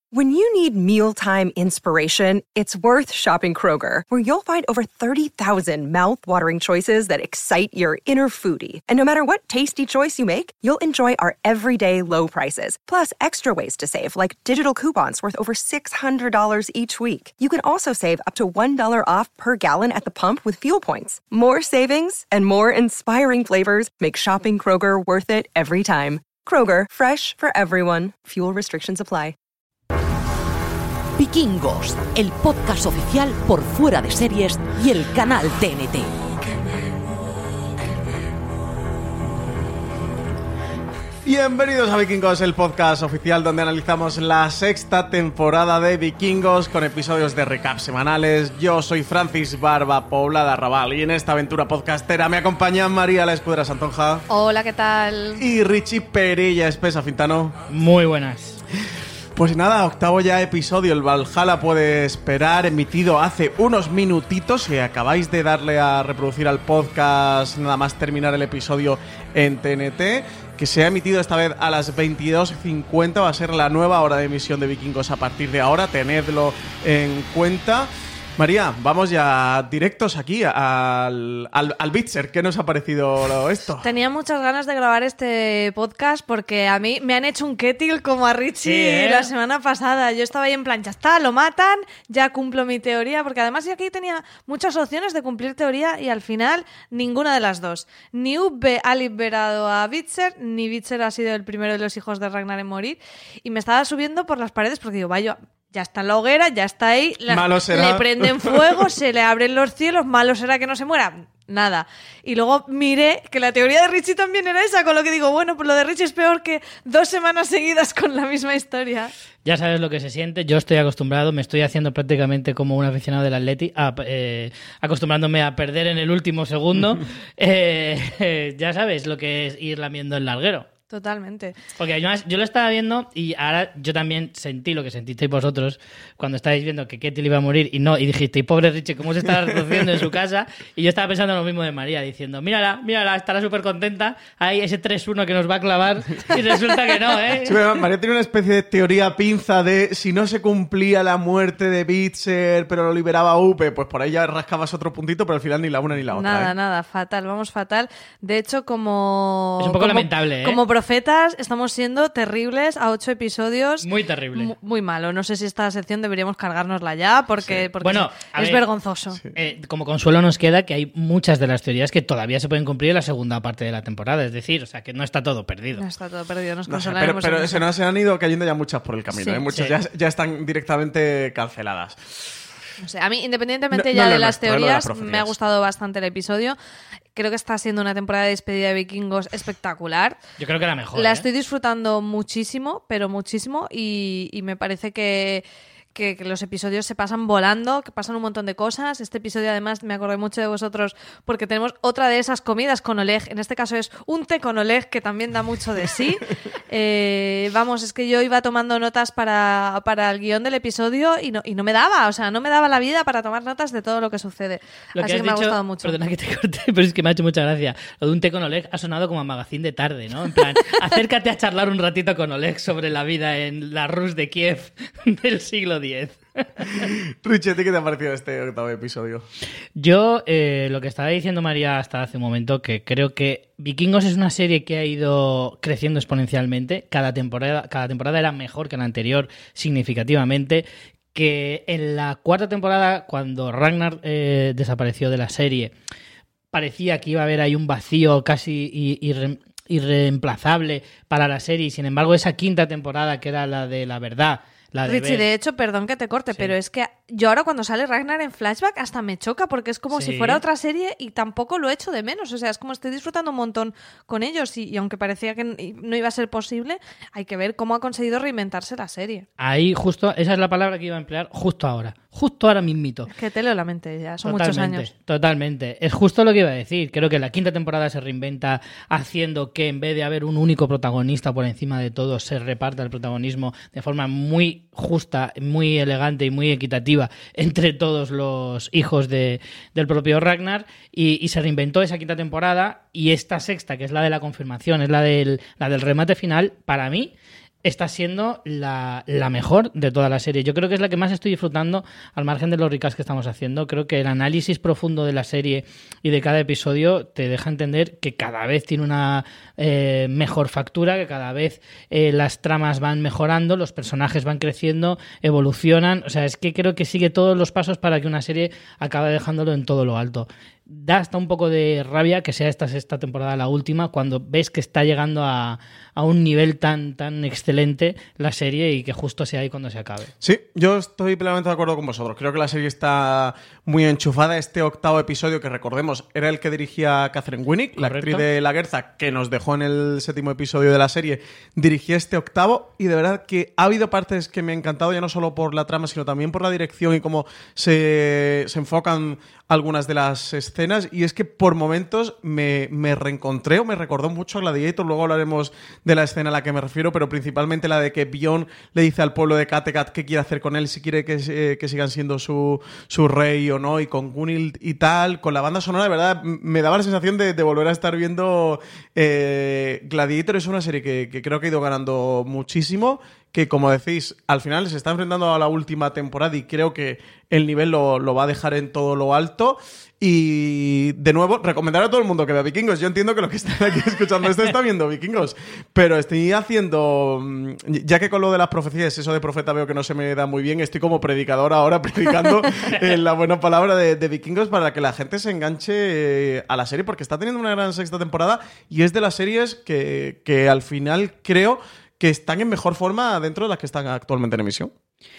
When you need mealtime inspiration, it's worth shopping Kroger, where you'll find over 30,000 mouth-watering choices that excite your inner foodie. And no matter what tasty choice you make, you'll enjoy our everyday low prices, plus extra ways to save, like digital coupons worth over $600 each week. You can also save up to $1 off per gallon at the pump with fuel points. More savings and more inspiring flavors make shopping Kroger worth it every time. Kroger, fresh for everyone. Fuel restrictions apply. Vikingos, el podcast oficial por Fuera de Series y el canal TNT. Bienvenidos a Vikingos, el podcast oficial donde analizamos la sexta temporada de Vikingos con episodios de recap semanales. Yo soy Francis Barba Poblada Raval y en esta aventura podcastera me acompañan María la Escudera Santonja. Hola, ¿qué tal? Y Richie Perilla Espesa Fintano. Muy buenas. Pues nada, octavo ya episodio, el Valhalla puede esperar, emitido hace unos minutitos. Si acabáis de darle a reproducir al podcast nada más terminar el episodio en TNT, que se ha emitido esta vez a las 22:50, va a ser la nueva hora de emisión de Vikingos a partir de ahora, tenedlo en cuenta. María, vamos ya directos aquí al Bitzer. ¿Qué nos ha parecido esto? Tenía muchas ganas de grabar este podcast porque a mí me han hecho un kettle como a Richie la semana pasada. Yo estaba ahí en plan, ya está, lo matan, ya cumplo mi teoría, porque además yo aquí tenía muchas opciones de cumplir teoría y al final ninguna de las dos. Ni Ubbe ha liberado a Bitzer, ni Bitzer ha sido el primero de los hijos de Ragnar en morir. Y me estaba subiendo por las paredes porque digo, vaya, ya está en la hoguera, ya está ahí, malo será. Le prenden fuego, se le abren los cielos, malo será que no se muera. Nada. Y luego miré que la teoría de Richie también era esa, con lo que digo, bueno, pues lo de Richie es peor que 2 semanas seguidas con la misma historia. Ya sabes lo que se siente, yo estoy acostumbrado, me estoy haciendo prácticamente como un aficionado del Atleti, acostumbrándome a perder en el último segundo. Ya sabes lo que es ir lamiendo el larguero. Totalmente. Porque además yo lo estaba viendo y ahora yo también sentí lo que sentisteis vosotros cuando estáis viendo que Ketty iba a morir y dijisteis, pobre Richie, ¿cómo se está reduciendo en su casa? Y yo estaba pensando lo mismo de María, diciendo, mírala, estará súper contenta, hay ese 3-1 que nos va a clavar y resulta que no, ¿eh? Sí, María tiene una especie de teoría pinza de si no se cumplía la muerte de Bitzer, pero lo liberaba Upe, pues por ahí ya rascabas otro puntito, pero al final ni la una ni la otra. Nada, fatal, vamos fatal. De hecho, como... Es un poco lamentable, ¿eh? Como profetas estamos siendo terribles a 8 episodios. Muy terrible. Muy malo. No sé si esta sección deberíamos cargárnosla ya porque bueno, es vergonzoso. Sí. Como consuelo nos queda que hay muchas de las teorías que todavía se pueden cumplir en la segunda parte de la temporada. Es decir, o sea, que no está todo perdido. No está todo perdido, nos no sé, consolaremos. pero se han ido cayendo ya muchas por el camino. Sí. Muchas ya están directamente canceladas. No sé, a mí, independientemente de las teorías, me ha gustado bastante el episodio. Creo que está siendo una temporada de despedida de Vikingos espectacular. Yo creo que la mejor. La estoy disfrutando muchísimo, pero muchísimo, y me parece que los episodios se pasan volando, que pasan un montón de cosas. Este episodio, además, me acordé mucho de vosotros porque tenemos otra de esas comidas con Oleg. En este caso es un té con Oleg, que también da mucho de sí. Vamos, es que yo iba tomando notas para el guión del episodio y no me daba, o sea, no me daba la vida para tomar notas de todo lo que sucede. Así que me ha gustado mucho. Perdona que te corte, pero es que me ha hecho mucha gracia. Lo de un té con Oleg ha sonado como a magazine de tarde, ¿no? En plan, acércate a charlar un ratito con Oleg sobre la vida en la Rus de Kiev del siglo X. Richie, ¿qué te ha parecido este octavo episodio? Yo, lo que estaba diciendo María hasta hace un momento, que creo que Vikingos es una serie que ha ido creciendo exponencialmente. Cada temporada era mejor que la anterior significativamente. Que en la cuarta temporada, cuando Ragnar desapareció de la serie, parecía que iba a haber ahí un vacío casi irreemplazable para la serie. Y sin embargo, esa quinta temporada, que era la de la verdad, Richie, de hecho, perdón que te corte, pero es que yo ahora cuando sale Ragnar en flashback hasta me choca porque es como si fuera otra serie y tampoco lo echo de menos. O sea, es como estoy disfrutando un montón con ellos y aunque parecía que no iba a ser posible, hay que ver cómo ha conseguido reinventarse la serie. Ahí justo, esa es la palabra que iba a emplear, justo ahora mismito. Que te leo la mente ya, son muchos años. Totalmente, es justo lo que iba a decir. Creo que la quinta temporada se reinventa haciendo que en vez de haber un único protagonista por encima de todos, se reparta el protagonismo de forma muy justa, muy elegante y muy equitativa entre todos los hijos del propio Ragnar y se reinventó esa quinta temporada y esta sexta, que es la de la confirmación, es la del remate final, para mí está siendo la mejor de toda la serie. Yo creo que es la que más estoy disfrutando, al margen de los recaps que estamos haciendo. Creo que el análisis profundo de la serie y de cada episodio te deja entender que cada vez tiene una mejor factura, que cada vez las tramas van mejorando, los personajes van creciendo, evolucionan. O sea, es que creo que sigue todos los pasos para que una serie acabe dejándolo en todo lo alto. Da hasta un poco de rabia que sea esta sexta temporada la última, cuando ves que está llegando a un nivel tan excelente la serie y que justo sea ahí cuando se acabe. Sí, yo estoy plenamente de acuerdo con vosotros. Creo que la serie está muy enchufada. Este octavo episodio, que recordemos, era el que dirigía Catherine Winnick, la actriz de La Guerza, que nos dejó en el séptimo episodio de la serie, dirigía este octavo, y de verdad que ha habido partes que me han encantado, ya no solo por la trama, sino también por la dirección y cómo se enfocan algunas de las escenas, y es que por momentos me reencontré o me recordó mucho a Gladiator. Luego hablaremos de la escena a la que me refiero, pero principalmente la de que Bjorn le dice al pueblo de Kattegat qué quiere hacer con él, si quiere que sigan siendo su rey o no, y con Gunhild y tal, con la banda sonora. De verdad me daba la sensación de volver a estar viendo Gladiator. Es una serie que creo que ha ido ganando muchísimo, que, como decís, al final se está enfrentando a la última temporada y creo que el nivel lo va a dejar en todo lo alto. Y, de nuevo, recomendar a todo el mundo que vea Vikingos. Yo entiendo que lo que está aquí escuchando esto está viendo Vikingos, pero estoy haciendo... Ya que con lo de las profecías, eso de profeta veo que no se me da muy bien, estoy como predicador ahora, predicando la buena palabra de Vikingos para que la gente se enganche a la serie, porque está teniendo una gran sexta temporada y es de las series que al final creo que están en mejor forma dentro de las que están actualmente en emisión.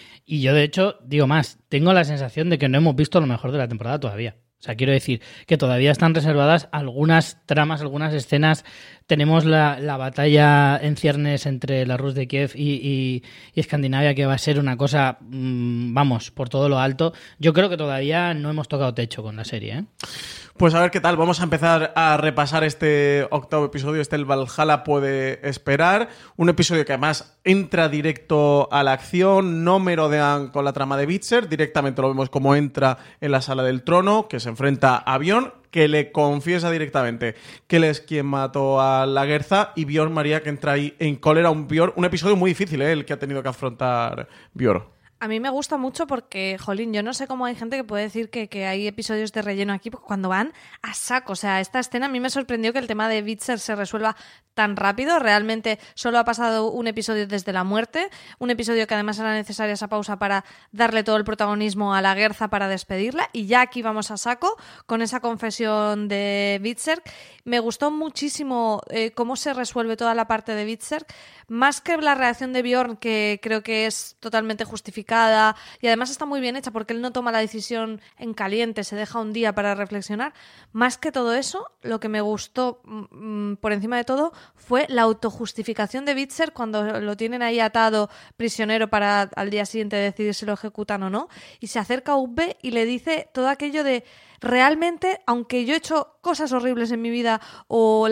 Y yo, de hecho, digo más, tengo la sensación de que no hemos visto lo mejor de la temporada todavía. O sea, quiero decir que todavía están reservadas algunas tramas, algunas escenas. Tenemos la batalla en ciernes entre la Rus de Kiev y Escandinavia, que va a ser una cosa, vamos, por todo lo alto. Yo creo que todavía no hemos tocado techo con la serie, ¿eh? Pues a ver qué tal. Vamos a empezar a repasar este octavo episodio. El Valhalla puede esperar. Un episodio que además entra directo a la acción. No merodean con la trama de Witcher. Directamente lo vemos como entra en la Sala del Trono, que se enfrenta a Bjorn, que le confiesa directamente que él es quien mató a la Guerza, y Bjorn, María, que entra ahí en cólera. Un episodio muy difícil, el que ha tenido que afrontar Bjorn. A mí me gusta mucho porque, jolín, yo no sé cómo hay gente que puede decir que hay episodios de relleno aquí, porque cuando van a saco. O sea, esta escena a mí me sorprendió que el tema de Witcher se resuelva tan rápido. Realmente solo ha pasado un episodio desde la muerte, un episodio que además era necesaria esa pausa para darle todo el protagonismo a la Guerza para despedirla, y ya aquí vamos a saco con esa confesión de Witcher. Me gustó muchísimo cómo se resuelve toda la parte de Witcher, más que la reacción de Bjorn, que creo que es totalmente justificada y además está muy bien hecha porque él no toma la decisión en caliente, se deja un día para reflexionar. Más que todo eso, lo que me gustó por encima de todo fue la autojustificación de Witcher cuando lo tienen ahí atado prisionero para al día siguiente decidir si lo ejecutan o no, y se acerca a Ubbe y le dice todo aquello de: realmente, aunque yo he hecho cosas horribles en mi vida o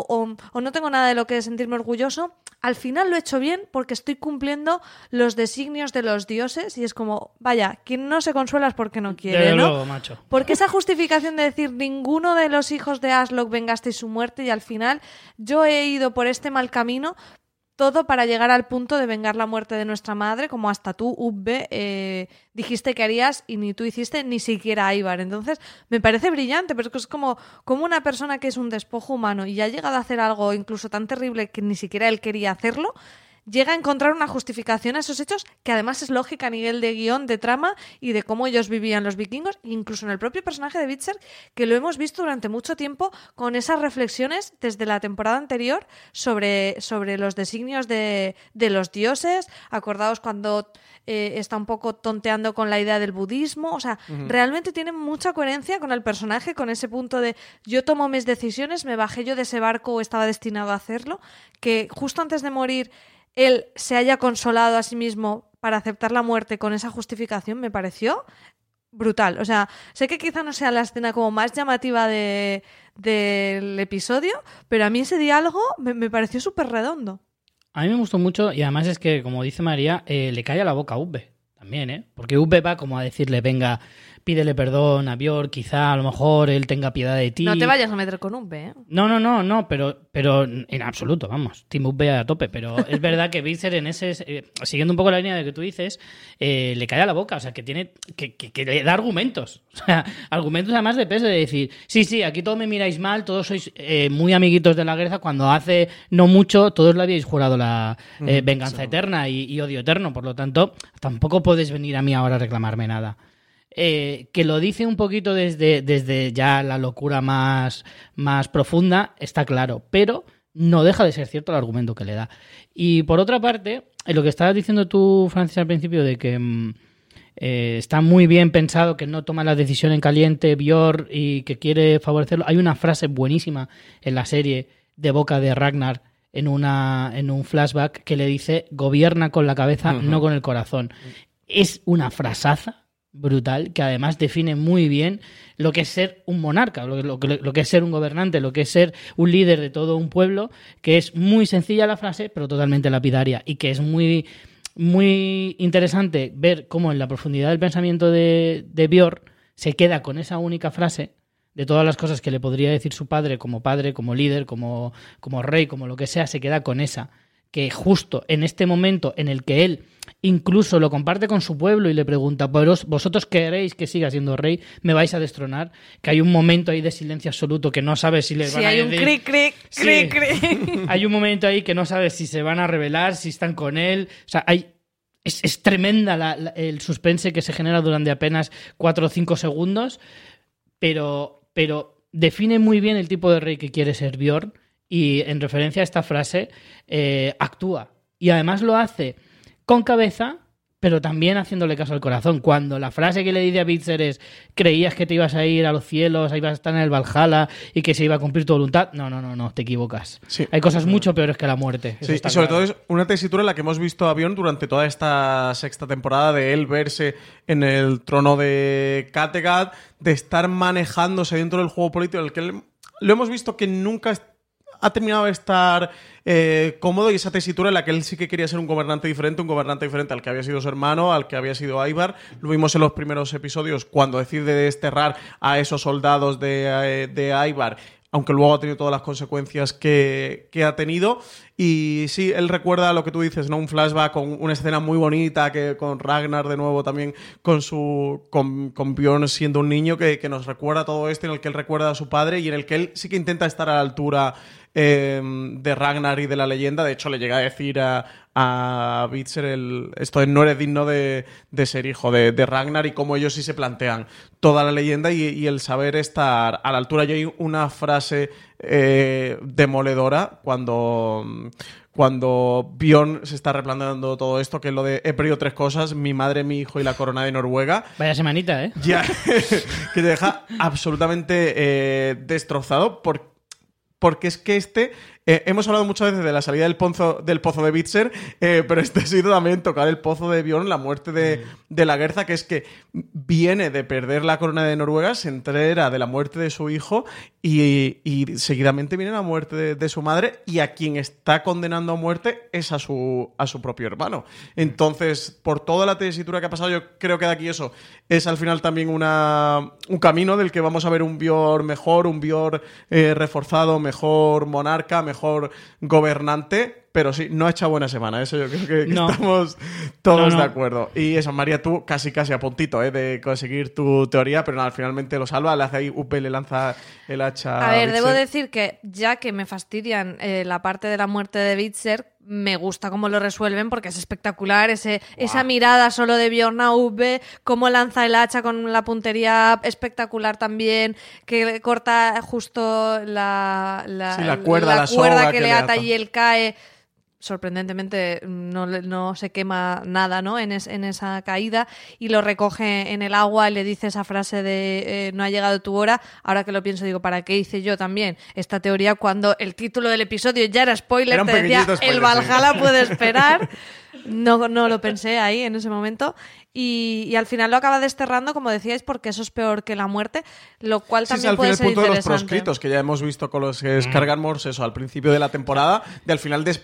no tengo nada de lo que sentirme orgulloso, al final lo he hecho bien porque estoy cumpliendo los designios de los dioses. Y es como, vaya, quien no se consuela es porque no quiere, desde ¿no? luego, macho. Porque esa justificación de decir ninguno de los hijos de Aslok vengasteis su muerte y al final yo he ido por este mal camino, todo para llegar al punto de vengar la muerte de nuestra madre, como hasta tú, Ubbe, dijiste que harías y ni tú hiciste, ni siquiera Ivar. Entonces, me parece brillante, pero es como una persona que es un despojo humano y ha llegado a hacer algo incluso tan terrible que ni siquiera él quería hacerlo, llega a encontrar una justificación a esos hechos que además es lógica a nivel de guión, de trama y de cómo ellos vivían los vikingos, incluso en el propio personaje de Witcher, que lo hemos visto durante mucho tiempo con esas reflexiones desde la temporada anterior sobre los designios de los dioses. Acordaos cuando está un poco tonteando con la idea del budismo. O sea, realmente tiene mucha coherencia con el personaje, con ese punto de yo tomo mis decisiones, me bajé yo de ese barco o estaba destinado a hacerlo, que justo antes de morir él se haya consolado a sí mismo para aceptar la muerte con esa justificación me pareció brutal. O sea, sé que quizá no sea la escena como más llamativa del episodio, pero a mí ese diálogo me pareció súper redondo. A mí me gustó mucho y además es que, como dice María, le cae a la boca a Ubbe también, ¿eh? Porque Ubbe va como a decirle, venga, pídele perdón a Bjorn, quizá a lo mejor él tenga piedad de ti. No te vayas a meter con Ubbe, ¿eh? No, pero en absoluto, vamos, Team Ubbe a tope, pero es verdad que Witcher en ese, siguiendo un poco la línea de que tú dices, le cae a la boca, o sea, que tiene que le da argumentos, o sea, argumentos además de peso, de decir, sí, aquí todos me miráis mal, todos sois muy amiguitos de la guerra, cuando hace no mucho todos le habíais jurado la venganza eterna y odio eterno, por lo tanto, tampoco podéis venir a mí ahora a reclamarme nada. Que lo dice un poquito desde ya la locura más profunda, está claro, pero no deja de ser cierto el argumento que le da. Y por otra parte, lo que estabas diciendo tú, Francis, al principio, de que está muy bien pensado, que no toma la decisión en caliente Bjorn y que quiere favorecerlo. Hay una frase buenísima en la serie de boca de Ragnar en un flashback que le dice: gobierna con la cabeza, no con el corazón. Es una frasaza brutal que además define muy bien lo que es ser un monarca, lo que es ser un gobernante, lo que es ser un líder de todo un pueblo, que es muy sencilla la frase pero totalmente lapidaria, y que es muy, muy interesante ver cómo en la profundidad del pensamiento de Bjorn se queda con esa única frase de todas las cosas que le podría decir su padre, como líder, como rey, como lo que sea, se queda con esa, que justo en este momento en el que él incluso lo comparte con su pueblo y le pregunta: ¿vosotros queréis que siga siendo rey? ¿Me vais a destronar? Que hay un momento ahí de silencio absoluto que no sabes si les van a decir... Sí, hay un cric. Hay un momento ahí que no sabes si se van a rebelar, si están con él. O sea, es tremenda el suspense que se genera durante apenas 4 o 5 segundos, pero define muy bien el tipo de rey que quiere ser Bjorn, y en referencia a esta frase actúa. Y además lo hace con cabeza, pero también haciéndole caso al corazón. Cuando la frase que le dice a Witcher es: creías que te ibas a ir a los cielos, ibas a estar en el Valhalla y que se iba a cumplir tu voluntad. No, te equivocas. Sí. Hay cosas mucho peores que la muerte. Sí, y sobre todo es una tesitura en la que hemos visto a Bjorn durante toda esta 6ª temporada, de él verse en el trono de Kattegat, de estar manejándose dentro del juego político, en el que lo hemos visto que nunca ha terminado de estar cómodo, y esa tesitura en la que él sí que quería ser un gobernante diferente al que había sido su hermano, al que había sido Ivar. Lo vimos en los primeros episodios cuando decide desterrar a esos soldados de Ivar, aunque luego ha tenido todas las consecuencias que ha tenido. Y sí, él recuerda lo que tú dices, ¿no? Un flashback con una escena muy bonita, que con Ragnar de nuevo también, con Bjorn siendo un niño, que nos recuerda todo esto, en el que él recuerda a su padre y en el que él sí que intenta estar a la altura de Ragnar y de la leyenda. De hecho, le llega a decir a Witcher esto de: no eres digno de ser hijo de Ragnar, y cómo ellos sí se plantean toda la leyenda y el saber estar a la altura. Yo hay una frase demoledora cuando Bjorn se está replanteando todo esto, que es lo de: he perdido 3 cosas, mi madre, mi hijo y la corona de Noruega. Vaya semanita, ¿eh? Ya, que te deja absolutamente destrozado, porque es que hemos hablado muchas veces de la salida del pozo de Witcher, pero ha sido también tocar el pozo de Bjorn, la muerte de la Gerza, que es que viene de perder la corona de Noruega, se entera de la muerte de su hijo y seguidamente viene la muerte de su madre, y a quien está condenando a muerte es a su propio hermano. Entonces, por toda la tesitura que ha pasado, yo creo que de aquí eso es al final también un camino del que vamos a ver un Bjorn mejor, un Bjorn reforzado, mejor monarca, mejor gobernante. Pero sí, no ha hecho buena semana. Eso yo creo que no. Estamos todos de acuerdo. Y eso, María, tú casi a puntito de conseguir tu teoría, pero nada, finalmente lo salva. Le hace ahí Upe, le lanza el hacha. A ver, debo decir que ya que me fastidian la parte de la muerte de Witcher, me gusta cómo lo resuelven, porque es espectacular esa mirada solo de Bjorn a Upe, cómo lanza el hacha con la puntería espectacular también, que corta justo la cuerda que le ata y él cae. Sorprendentemente no se quema nada, ¿no? En esa caída, y lo recoge en el agua y le dice esa frase de no ha llegado tu hora. Ahora que lo pienso, digo, ¿para qué hice yo también esta teoría cuando el título del episodio ya era spoiler? Te decía, spoiler, el Valhalla puede esperar. No lo pensé ahí en ese momento, y al final lo acaba desterrando, como decíais, porque eso es peor que la muerte, lo cual también puede ser interesante. De los proscritos, que ya hemos visto con los Skargarmors, eso, al principio de la temporada, de al final desposeerte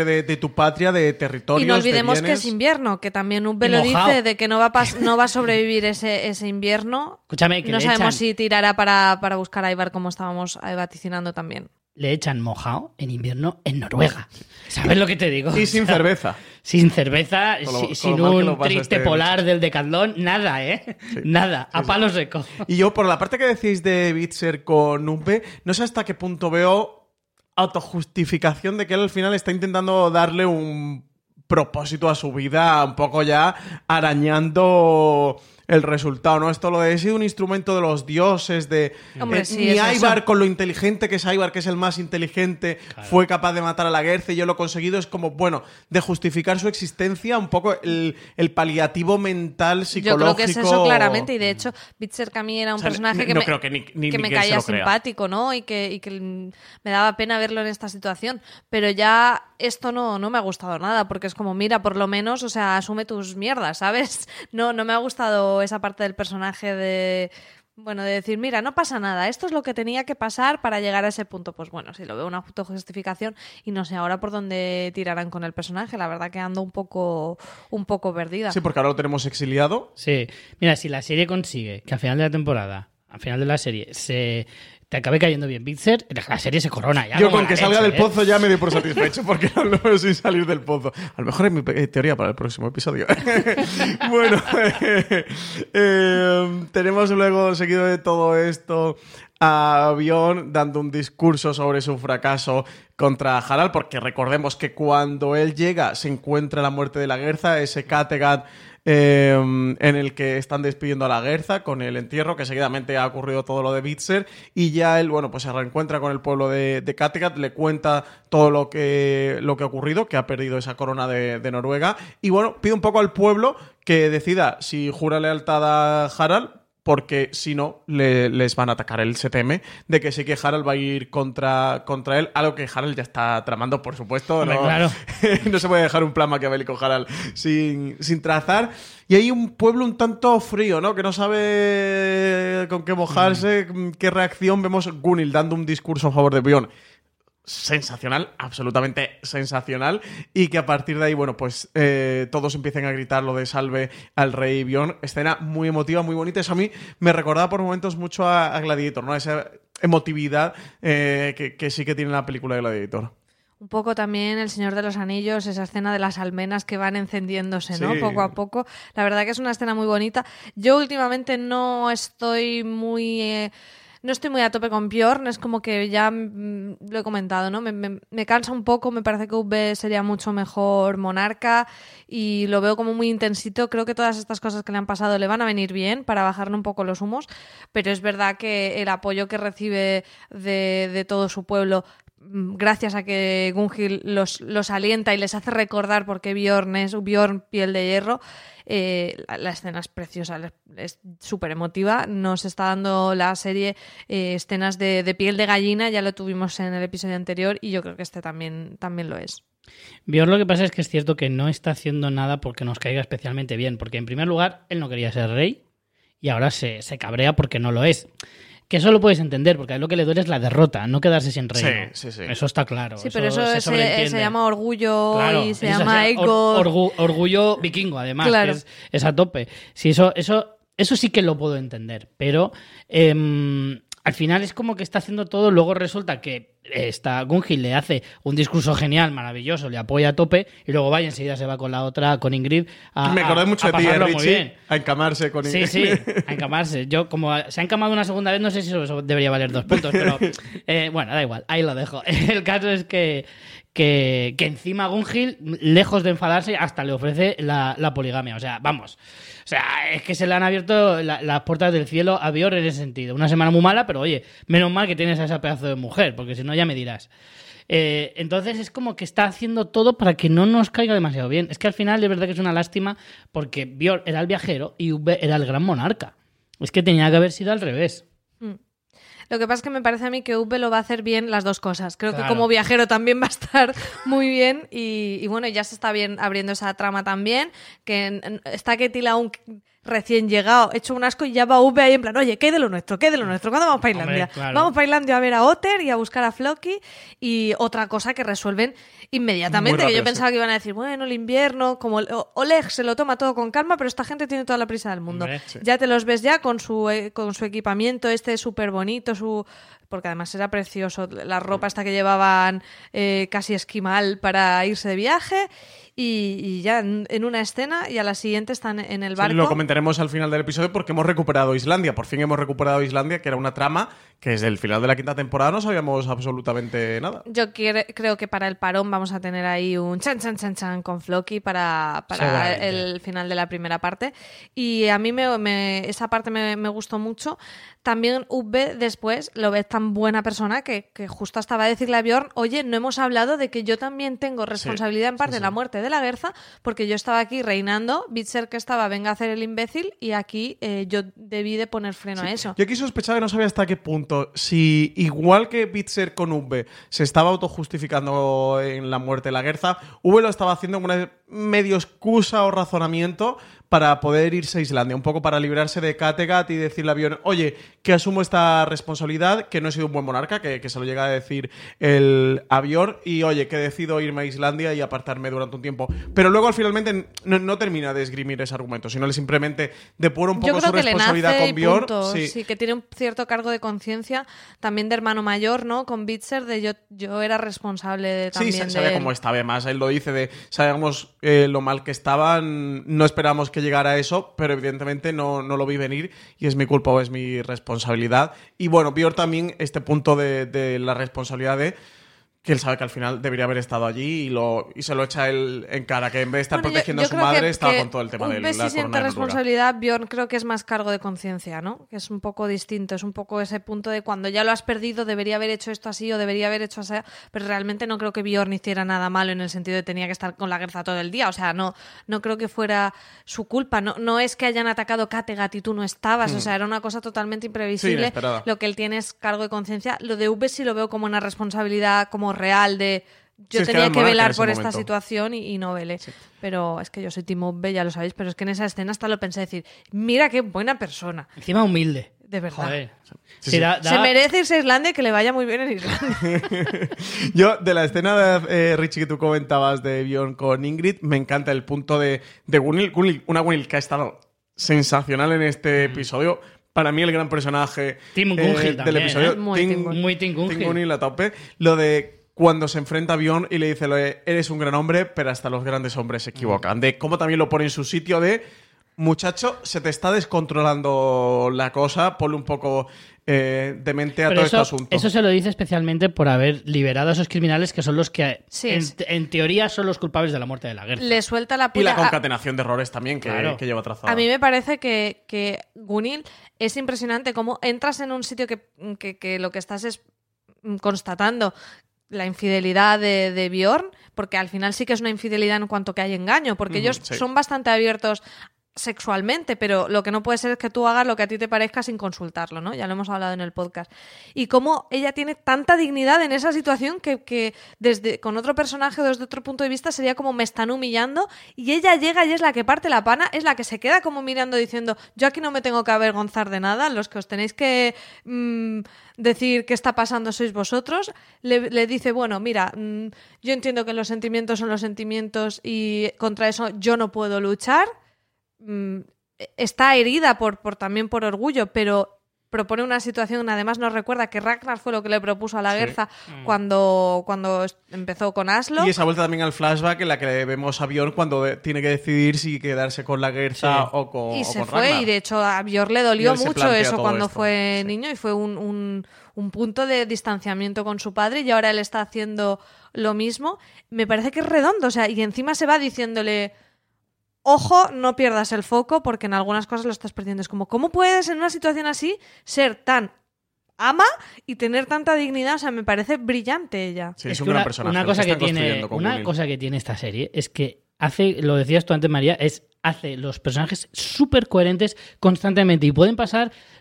de tu patria, de territorios, y no olvidemos de que bienes. es invierno, que también Ubbe Y lo mojao. dice, de que no va a sobrevivir ese invierno. Escúchame, que No le sabemos echan- si tirará para buscar a Ivar, como estábamos vaticinando también. Le echan mojado en invierno en Noruega. ¿Sabes lo que te digo? Y sin O sea, cerveza. Sin cerveza, Con lo- sin con lo mal que un lo pasa triste este polar del Decathlon, nada, ¿eh? Nada, a palo seco. Y yo, por la parte que decís de Bitzer con Ubbe, no sé hasta qué punto veo autojustificación de que él al final está intentando darle un propósito a su vida, un poco ya arañando el resultado, ¿no? Esto lo de he sido un instrumento de los dioses, de Hombre, sí, ni es Ivar eso. con lo inteligente que es Ivar, que es el más inteligente, fue capaz de matar a la Guerza y yo lo he conseguido, es como, bueno, de justificar su existencia, un poco el paliativo mental, Yo psicológico. creo que es eso claramente, y de hecho, Bitzer Camille era un O sea, personaje que no me, creo que ni que me Miguel se caía lo crea. simpático, ¿no? Y que me daba pena verlo en esta situación. Pero ya esto no me ha gustado nada, porque es como, mira, por lo menos, o sea, asume tus mierdas, ¿sabes? No me ha gustado esa parte del personaje de decir, mira, no pasa nada, esto es lo que tenía que pasar para llegar a ese punto. Pues bueno, sí, lo veo una autojustificación y no sé ahora por dónde tirarán con el personaje. La verdad que ando un poco perdida. Sí, porque ahora lo tenemos exiliado. Sí, mira, si la serie consigue que al final de la temporada, al final de la serie, te acabe cayendo bien Bitzer, la serie se corona ya. Yo como con la que salga leche, del pozo ya me doy por satisfecho, porque no lo veo sin salir del pozo. A lo mejor es mi teoría para el próximo episodio. Bueno, tenemos luego, seguido de todo esto, a Bjorn dando un discurso sobre su fracaso contra Harald, porque recordemos que cuando él llega se encuentra la muerte de la Guerza, ese Kattegat en el que están despidiendo a la Guerza con el entierro, que seguidamente ha ocurrido todo lo de Bitzer, y ya él, bueno, pues se reencuentra con el pueblo de Kattegat, le cuenta todo lo que ha ocurrido, que ha perdido esa corona de Noruega, y bueno, pide un poco al pueblo que decida si jura lealtad a Harald, porque si no, les van a atacar. Él se teme de que sí que Harald va a ir contra él, algo que Harald ya está tramando, por supuesto. Hombre, ¿no? claro. No se puede dejar un plan maquiavélico Harald sin trazar. Y hay un pueblo un tanto frío, ¿no? Que no sabe con qué mojarse, qué reacción. Vemos Gunhild dando un discurso a favor de Bjorn. Sensacional, absolutamente sensacional, y que a partir de ahí, bueno, pues todos empiecen a gritar lo de salve al rey Bjorn. Escena muy emotiva, muy bonita. Eso a mí me recordaba por momentos mucho a Gladiator, ¿no? Esa emotividad que sí que tiene la película de Gladiator. Un poco también El Señor de los Anillos, esa escena de las almenas que van encendiéndose, ¿no? Sí. Poco a poco. La verdad que es una escena muy bonita. Yo últimamente no estoy muy a tope con Bjorn, es como que ya lo he comentado, ¿no? Me cansa un poco, me parece que Ubbe sería mucho mejor monarca y lo veo como muy intensito. Creo que todas estas cosas que le han pasado le van a venir bien para bajarle un poco los humos, pero es verdad que el apoyo que recibe de todo su pueblo, gracias a que Gunhild los alienta y les hace recordar por qué Bjorn es Bjorn piel de hierro. La escena es preciosa, es súper emotiva. Nos está dando la serie escenas de piel de gallina, ya lo tuvimos en el episodio anterior y yo creo que este también lo es. Bjorn, lo que pasa es que es cierto que no está haciendo nada porque nos caiga especialmente bien, porque en primer lugar él no quería ser rey y ahora se cabrea porque no lo es. Que eso lo puedes entender, porque a él lo que le duele es la derrota, no quedarse sin reino. Sí. Eso está claro. Sí, pero se sobreentiende. se llama orgullo, Claro, y se eso llama sea, ego. orgullo vikingo, además, Claro. que es a tope. Sí, eso sí que lo puedo entender, pero al final es como que está haciendo todo, luego resulta que Gunhild le hace un discurso genial, maravilloso, le apoya a tope, y luego vaya enseguida se va con la otra, con Ingrid, Me acordé mucho a de ti, pasarlo muy Richie, bien. a encamarse con Sí, Ingrid. sí, a encamarse. Yo, como se ha encamado una segunda vez, no sé si eso debería valer 2 puntos, pero bueno, da igual, ahí lo dejo. El caso es que encima Gunhild, lejos de enfadarse, hasta le ofrece la poligamia. O sea, vamos. O sea, es que se le han abierto las puertas del cielo a Bjorn en ese sentido. Una semana muy mala, pero oye, menos mal que tienes a ese pedazo de mujer, porque si no ya me dirás. Entonces es como que está haciendo todo para que no nos caiga demasiado bien. Es que al final es verdad que es una lástima porque Bjorn era el viajero y Ubbe era el gran monarca. Es que tenía que haber sido al revés. Lo que pasa es que me parece a mí que Uwe lo va a hacer bien las dos cosas. Creo que Claro. como viajero también va a estar muy bien y bueno, ya se está bien abriendo esa trama también, que está Ketil aún recién llegado, hecho un asco y ya va Uwe ahí en plan, oye, ¿qué de lo nuestro? ¿Qué de lo nuestro? ¿Cuándo vamos para Islandia? Hombre, claro. Vamos para Islandia a ver a Otter y a buscar a Floki y otra cosa que resuelven inmediatamente, Muy que yo rápido, pensaba que iban a decir, bueno, el invierno, como Oleg se lo toma todo con calma, pero esta gente tiene toda la prisa del mundo. Hombre, sí. Ya te los ves ya con su equipamiento súper bonito, porque además era precioso, la ropa esta que llevaban casi esquimal para irse de viaje y ya en una escena y a la siguiente están en el barco. Sí, lo comentaremos al final del episodio porque hemos recuperado Islandia. Por fin hemos recuperado Islandia, que era una trama que desde el final de la 5ª temporada no sabíamos absolutamente nada. Yo creo que para el parón vamos a tener ahí un chan chan chan chan con Floki para Seguramente. el final de la primera parte. Y a mí esa parte me gustó mucho. También Uwe después lo ves tan buena persona que justo hasta va a decirle a Bjorn, oye, no hemos hablado de que yo también tengo responsabilidad en parte en la muerte de la Gerza, porque yo estaba aquí reinando, Bitzer que estaba venga a hacer el imbécil y aquí yo debí de poner freno a eso. Yo aquí sospechaba que no sabía hasta qué punto, si igual que Bitzer con Uwe se estaba autojustificando en la muerte de la Gerza, Uwe lo estaba haciendo como una medio excusa o razonamiento para poder irse a Islandia, un poco para librarse de Kattegat y decirle a Bjorn, oye, que asumo esta responsabilidad, que no he sido un buen monarca, que se lo llega a decir a Bjorn, y oye, que decido irme a Islandia y apartarme durante un tiempo. Pero luego, al finalmente, no termina de esgrimir ese argumento, sino simplemente depura un Yo poco creo su que le responsabilidad nace con y Bjorn. punto. Sí, que tiene un cierto cargo de conciencia, también de hermano mayor, ¿no? Con Bitzer, de yo era responsable de también Sí, de sabía él. cómo estaba. Además, él lo dice sabíamos lo mal que estaban, no esperamos que llegara a eso, pero evidentemente no lo vi venir y es mi culpa o es mi responsabilidad. Y bueno, Bjorn también este punto de la responsabilidad de que él sabe que al final debería haber estado allí y se lo echa él en cara, que en vez de estar Bueno, protegiendo yo a su creo madre, que estaba con todo el tema de la Uwe sí corona siente de Noruega. responsabilidad, Bjorn creo que es más cargo de conciencia, ¿no? Que es un poco distinto, es un poco ese punto de cuando ya lo has perdido, debería haber hecho esto así o debería haber hecho así, pero realmente no creo que Bjorn hiciera nada malo en el sentido de tenía que estar con la Gerza todo el día, o sea, no creo que fuera su culpa, no es que hayan atacado Kattegat y tú no estabas, o sea, era una cosa totalmente imprevisible, inesperada. lo que él tiene es cargo de conciencia, lo de Uwe sí lo veo como una responsabilidad como real de yo Sí, es que tenía era el que monarca en velar ese por esta momento. situación y no velé. Pero es que yo soy Team Uwe, ya lo sabéis, pero es que en esa escena hasta lo pensé decir, mira qué buena persona, Encima humilde. de verdad. Joder. Sí, Sí, sí. Se merece irse a Islandia y que le vaya muy bien en Islandia. Yo, de la escena de Richie que tú comentabas de Bjorn con Ingrid, me encanta el punto de Gunhild, una Gunhild que ha estado sensacional en este episodio. Para mí el gran personaje Team Gunhild del también, episodio. ¿eh? Muy Team Gunhild. Muy Team Gunhild. Team Gunhild a tope. Lo de cuando se enfrenta a Bjorn y le dice lo de, eres un gran hombre, pero hasta los grandes hombres se equivocan. De cómo también lo pone en su sitio de, muchacho, se te está descontrolando la cosa, ponle un poco de mente a Pero todo este asunto. eso se lo dice especialmente por haber liberado a esos criminales que son los que, Sí. en teoría, son los culpables de la muerte de la Gerza. Le suelta la Y la puya. concatenación de errores también que, Claro. que lleva trazada. A mí me parece que Gunhild es impresionante cómo entras en un sitio que lo que estás es constatando la infidelidad de Bjorn, porque al final sí que es una infidelidad en cuanto que hay engaño, porque ellos sí. son bastante abiertos sexualmente, pero lo que no puede ser es que tú hagas lo que a ti te parezca sin consultarlo, ¿no? Ya lo hemos hablado en el podcast. Y cómo ella tiene tanta dignidad en esa situación que desde con otro personaje, desde otro punto de vista, sería como me están humillando, y ella llega y es la que parte la pana, es la que se queda como mirando diciendo, yo aquí no me tengo que avergonzar de nada, los que os tenéis que decir qué está pasando sois vosotros. Le dice, bueno, mira, yo entiendo que los sentimientos son los sentimientos y contra eso yo no puedo luchar. Está herida también por orgullo, pero propone una situación, además nos recuerda que Ragnar fue lo que le propuso a la Gerza cuando empezó con Aslo. Y esa vuelta también al flashback en la que vemos a Bjorn cuando tiene que decidir si quedarse con la Gerza Sí. o con Y se con fue, Ragnar. y de hecho a Bjorn le Y dolió él se mucho plantea eso todo cuando esto, fue sí. niño, y fue un punto de distanciamiento con su padre, y ahora él está haciendo lo mismo. Me parece que es redondo, o sea, y encima se va diciéndole, ojo, no pierdas el foco porque en algunas cosas lo estás perdiendo. Es como, ¿cómo puedes en una situación así ser tan ama y tener tanta dignidad? O sea, me parece brillante ella. Sí, Es es un que gran personaje. Una el cosa que que están tiene, construyendo con una Gunhild. cosa que tiene esta serie es que hace, lo decías tú antes, María, hace los personajes súper coherentes constantemente, y pueden pasar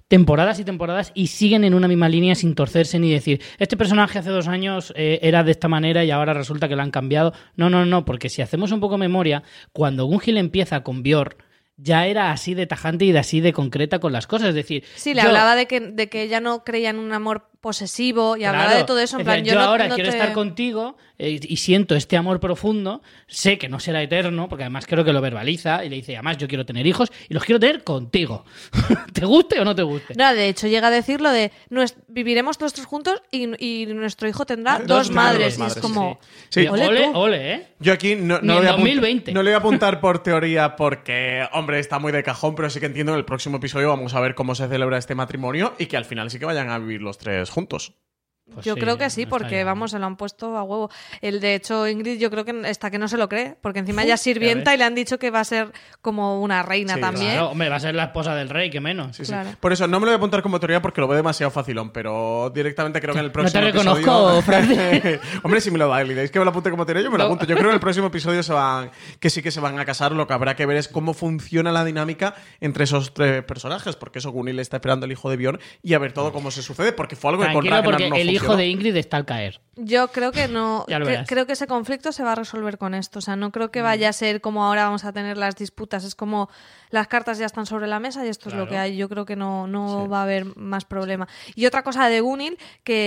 temporadas y temporadas y siguen en una misma línea sin torcerse ni decir, este personaje hace 2 años era de esta manera y ahora resulta que lo han cambiado. No, porque si hacemos un poco memoria, cuando Gunhild empieza con Björn, ya era así de tajante y de así de concreta con las cosas. Es decir, sí, le hablaba de que ella no creía en un amor posesivo y hablaba de todo eso. En plan, yo ahora quiero estar contigo y siento este amor profundo, sé que no será eterno, porque además creo que lo verbaliza y le dice, además yo quiero tener hijos y los quiero tener contigo. ¿Te guste o no te guste? No, de hecho llega a decir lo de viviremos nuestros juntos y nuestro hijo tendrá 2 madres. Y es como... Sí. Ole, ¿eh? Yo aquí no Ni en 2020. No le voy a apuntar por teoría porque, hombre, está muy de cajón, pero sí que entiendo que en el próximo episodio vamos a ver cómo se celebra este matrimonio y que al final sí que vayan a vivir los 3 juntos. Pues yo creo que sí, no porque estaría vamos, se lo han puesto a huevo. De hecho, Ingrid yo creo que está que no se lo cree, porque encima ella es sirvienta y le han dicho que va a ser como una reina Sí, también. Claro, hombre, va a ser la esposa del rey, que menos. Sí. Claro. Por eso no me lo voy a apuntar como teoría porque lo veo demasiado facilón, pero directamente creo que en el próximo No te episodio... reconozco, Francis. Hombre, si me lo dais que me lo apunte como teoría, yo me lo apunto. Yo creo que en el próximo episodio que sí que se van a casar. Lo que habrá que ver es cómo funciona la dinámica entre esos 3 personajes, porque eso Gunhild está esperando el hijo de Björn y a ver todo cómo se sucede, porque fue algo que con Tranquilo, Ragnar porque no el hijo funcionó. de Ingrid está al caer. Yo creo que no. Ya lo verás. Creo que ese conflicto se va a resolver con esto. O sea, no creo que vaya a ser como ahora vamos a tener las disputas. Es como las cartas ya están sobre la mesa y esto es lo que hay. Yo creo que no va a haber más problema. Y otra cosa de Gunhild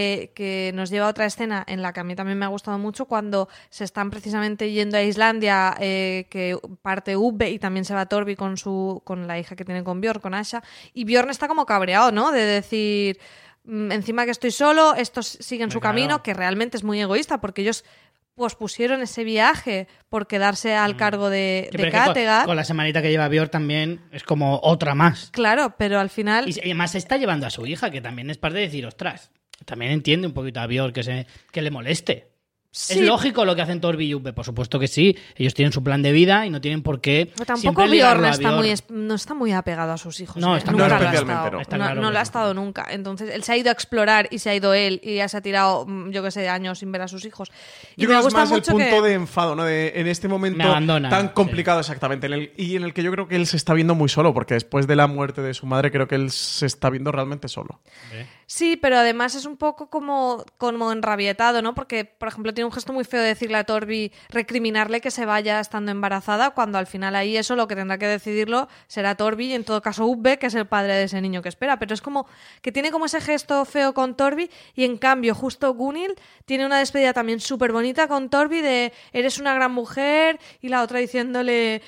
que nos lleva a otra escena en la que a mí también me ha gustado mucho, cuando se están precisamente yendo a Islandia, que parte Ubbe y también se va Torvi con la hija que tiene con Björn, con Asha. Y Björn está como cabreado, ¿no? De decir... encima que estoy solo, estos siguen su camino, que realmente es muy egoísta, porque ellos pospusieron ese viaje por quedarse al cargo de Kattegat. Con la semanita que lleva Björn también es como otra más. Claro, pero al final... Y además se está llevando a su hija, que también es parte de decir, ostras, también entiende un poquito a Björn que le moleste. Sí. ¿Es lógico lo que hacen Torvi y Ubbe? Por supuesto que sí. Ellos tienen su plan de vida y no tienen por qué. Pero tampoco siempre Björn ligarlo a Björn. no está muy apegado a sus hijos. No, está nunca claro. lo ha Especialmente estado. no. Está No, claro no que lo ha no. estado nunca. Entonces, él se ha ido a explorar y se ha ido él y ya se ha tirado, yo qué sé, años sin ver a sus hijos. Y Yo me creo que es gusta más el mucho punto que... de enfado, ¿no? En este momento Me abandona, tan sí. complicado, exactamente, en el que yo creo que él se está viendo muy solo, porque después de la muerte de su madre creo que él se está viendo realmente solo. Sí, pero además es un poco como enrabietado, ¿no? Porque, por ejemplo, tiene un gesto muy feo de decirle a Torvi, recriminarle que se vaya estando embarazada, cuando al final ahí eso lo que tendrá que decidirlo será Torvi y en todo caso Ubbe, que es el padre de ese niño que espera. Pero es como que tiene como ese gesto feo con Torvi y en cambio justo Gunhild tiene una despedida también súper bonita con Torvi de eres una gran mujer y la otra diciéndole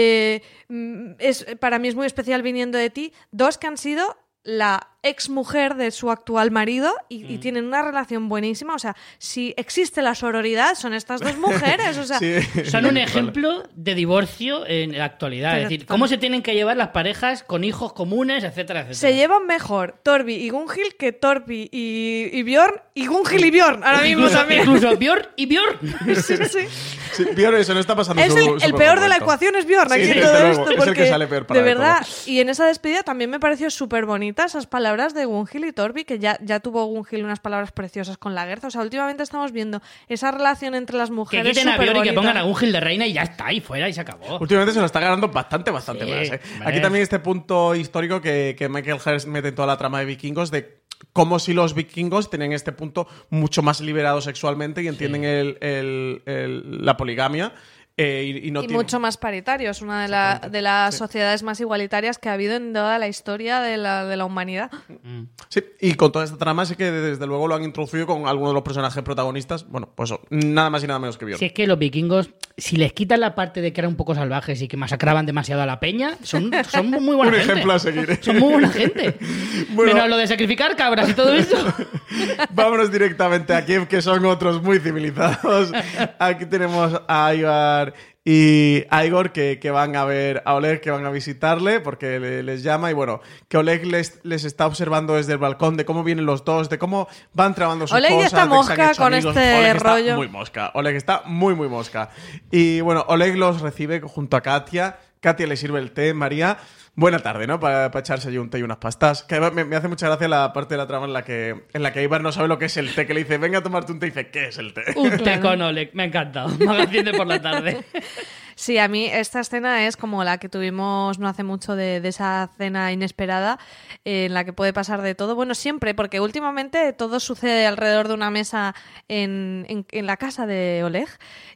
para mí es muy especial viniendo de ti. 2 que han sido la ex mujer de su actual marido y tienen una relación buenísima. O sea, si existe la sororidad, son estas 2 mujeres. O sea, Sí. Son un ejemplo de divorcio en la actualidad. Pero es decir, cómo se tienen que llevar las parejas con hijos comunes, etcétera, etcétera. se llevan mejor Torvi y Gunhild que Torvi y Björn y Gunhild y Björn. Ahora mismo también. Incluso Björn y Björn. Sí, sí. Sí, Björn, eso no está pasando Es su el peor peor de la momento. ecuación es Björn Sí, aquí en desde todo luego, esto. es el Porque, que sale peor para de de verdad, todo. y en esa despedida también me pareció súper bonita esas palabras de Gunhild y Torvi, que ya tuvo Gunhild unas palabras preciosas con la Gerza. O sea, últimamente estamos viendo esa relación entre las Que mujeres. quiten a Björn y que superbonita. pongan a Gunhild de reina y ya está, y fuera y se acabó. Últimamente se lo está ganando bastante Sí, más. hombre. Aquí también este punto histórico que Michael Hirst mete en toda la trama de Vikingos de cómo si los vikingos tienen este punto mucho más liberado sexualmente y entienden la poligamia. Y no Y tienen- mucho más paritario. Es una de las sociedades más igualitarias que ha habido en toda la historia de la humanidad. Sí, y con toda esta trama sí que desde luego lo han introducido con algunos de los personajes protagonistas. Bueno, pues eso, nada más y nada menos que Björn. Si es que los vikingos, si les quitan la parte de que eran un poco salvajes y que masacraban demasiado a la peña, son muy buena Un gente. ejemplo a seguir. Son muy buena gente. Bueno. Menos lo de sacrificar cabras y todo eso. Vámonos directamente a Kiev, que son otros muy civilizados. Aquí tenemos a Ivar y a Igor que van a ver a Oleg, que van a visitarle porque les llama y bueno, que Oleg les está observando desde el balcón de cómo vienen los dos, de cómo van trabando sus Oleg cosas. está de que se han mosca hecho con amigos. este Oleg rollo. está muy mosca. Oleg está muy mosca. Y bueno, Oleg los recibe junto a Katia. Katia le sirve el té, María. Buena tarde, ¿no? Para echarse allí un té y unas pastas. Que me hace mucha gracia la parte de la trama en la que Ivar no sabe lo que es el té, que le dice, venga a tomarte un té y dice, ¿qué es el té? Un té con Oleg. Me ha encantado. Magazine de por la tarde. Sí, a mí esta escena es como la que tuvimos no hace mucho de esa cena inesperada en la que puede pasar de todo. Bueno, siempre, porque últimamente todo sucede alrededor de una mesa en la casa de Oleg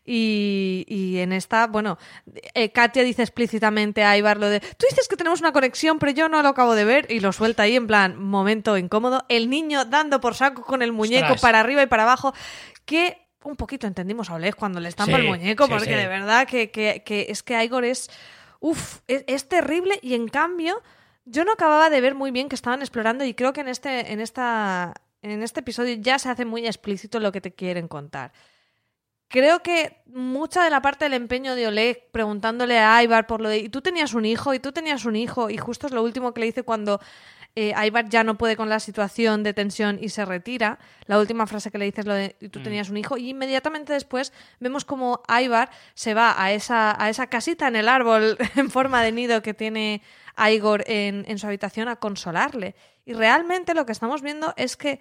y en esta, bueno, Katya dice explícitamente a Ivar lo de tú dices que tenemos una conexión, pero yo no lo acabo de ver y lo suelta ahí en plan, momento incómodo. El niño dando por saco con el muñeco Ostras. para arriba y para abajo, que un poquito entendimos a Oleg cuando le estampa Sí, el muñeco, sí, porque sí. de verdad que es que Igor es terrible y en cambio yo no acababa de ver muy bien que estaban explorando y creo que en este episodio ya se hace muy explícito lo que te quieren contar. Creo que mucha de la parte del empeño de Oleg preguntándole a Ivar por lo de y tú tenías un hijo, y justo es lo último que le dice cuando Ivar ya no puede con la situación de tensión y se retira. La última frase que le dice es lo de y tú tenías un hijo y inmediatamente después vemos como Ivar se va a esa casita en el árbol en forma de nido que tiene Igor en su habitación a consolarle. Y realmente lo que estamos viendo es que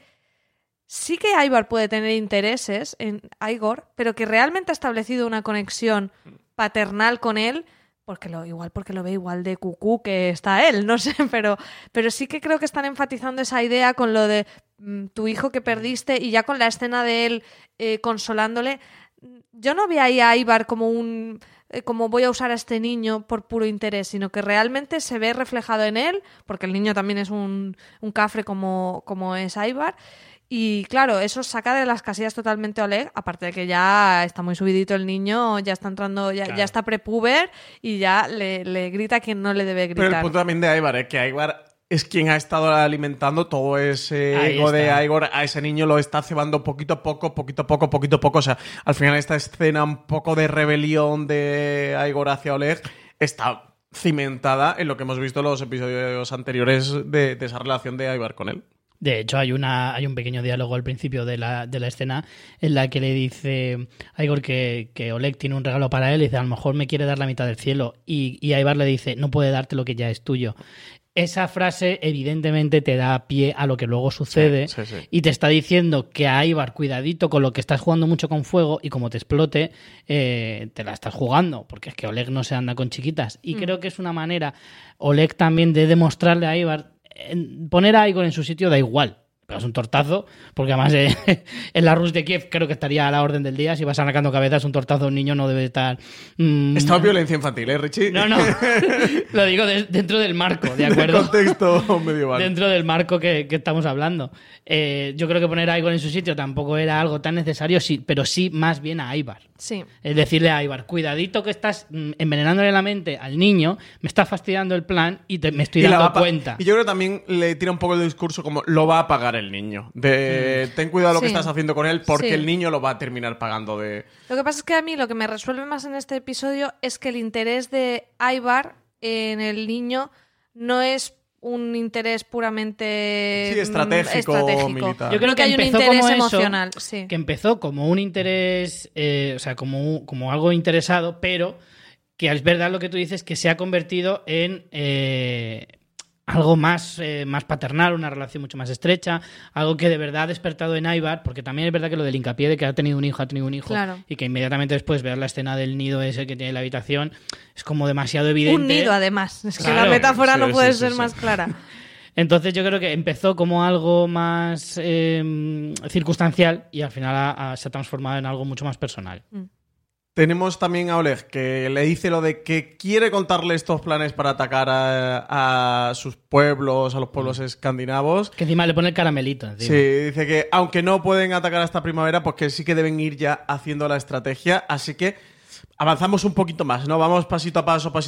sí que Ivar puede tener intereses en Igor, pero que realmente ha establecido una conexión paternal con él, porque lo ve igual de cucú que está él, no sé, pero sí que creo que están enfatizando esa idea con lo de tu hijo que perdiste y ya con la escena de él consolándole. Yo no vi ahí a Ivar como como voy a usar a este niño por puro interés, sino que realmente se ve reflejado en él, porque el niño también es un cafre como es Ivar. Y claro, eso saca de las casillas totalmente a Oleg, aparte de que ya está muy subidito el niño, ya está entrando, ya está prepuber y ya le grita a quien no le debe gritar. Pero el punto también de Ivar, que Ivar es quien ha estado alimentando todo ese Ahí ego está. de Igor, a ese niño lo está cebando poquito a poco. O sea, al final esta escena un poco de rebelión de Igor hacia Oleg está cimentada en lo que hemos visto en los episodios anteriores de esa relación de Ivar con él. De hecho, hay un pequeño diálogo al principio de la escena en la que le dice a Igor que Oleg tiene un regalo para él y dice, a lo mejor me quiere dar la mitad del cielo. Y Ivar le dice, no puede darte lo que ya es tuyo. Esa frase evidentemente te da pie a lo que luego sucede Sí. y te está diciendo que a Ivar, cuidadito con lo que estás jugando mucho con fuego y como te explote, te la estás jugando, porque es que Oleg no se anda con chiquitas. Y creo que es una manera, Oleg también, de demostrarle a Ivar, poner a Igor en su sitio da igual. Pero es un tortazo, porque además en la Rus de Kiev creo que estaría a la orden del día. Si vas arrancando cabezas, un tortazo a un niño no debe estar... Esto es violencia infantil, ¿eh, Richie? No. Lo digo dentro del marco, ¿de acuerdo? Contexto medieval. Dentro del marco que estamos hablando. Yo creo que poner a Igor en su sitio tampoco era algo tan necesario, sí, pero sí más bien a Ivar. Sí. Es decirle a Ivar, cuidadito que estás envenenándole la mente al niño, me está fastidiando el plan y me estoy dando cuenta. Y yo creo que también le tira un poco el discurso como lo va a pagar el niño. Ten cuidado lo que Sí. estás haciendo con él porque Sí. el niño lo va a terminar pagando de... Lo que pasa es que a mí lo que me resuelve más en este episodio es que el interés de Ivar en el niño no es un interés puramente Sí, estratégico, militar. Yo creo que hay un empezó interés como eso, emocional. Sí. que empezó como un interés, o sea, como algo interesado, pero que es verdad lo que tú dices, que se ha convertido en algo más paternal, una relación mucho más estrecha, algo que de verdad ha despertado en Ivar, porque también es verdad que lo del hincapié de que ha tenido un hijo, Claro. y que inmediatamente después ver la escena del nido ese que tiene en la habitación es como demasiado evidente. Un nido, además. Es que Claro. la metáfora Sí, no puede sí, ser sí. más clara. Entonces yo creo que empezó como algo más circunstancial y al final se ha transformado en algo mucho más personal. Tenemos también a Oleg, que le dice lo de que quiere contarle estos planes para atacar a sus pueblos, a los pueblos escandinavos. Que encima le pone el caramelito. Encima. Sí, dice que aunque no pueden atacar hasta primavera, pues que sí que deben ir ya haciendo la estrategia. Así que avanzamos un poquito más, ¿no? Vamos pasito a paso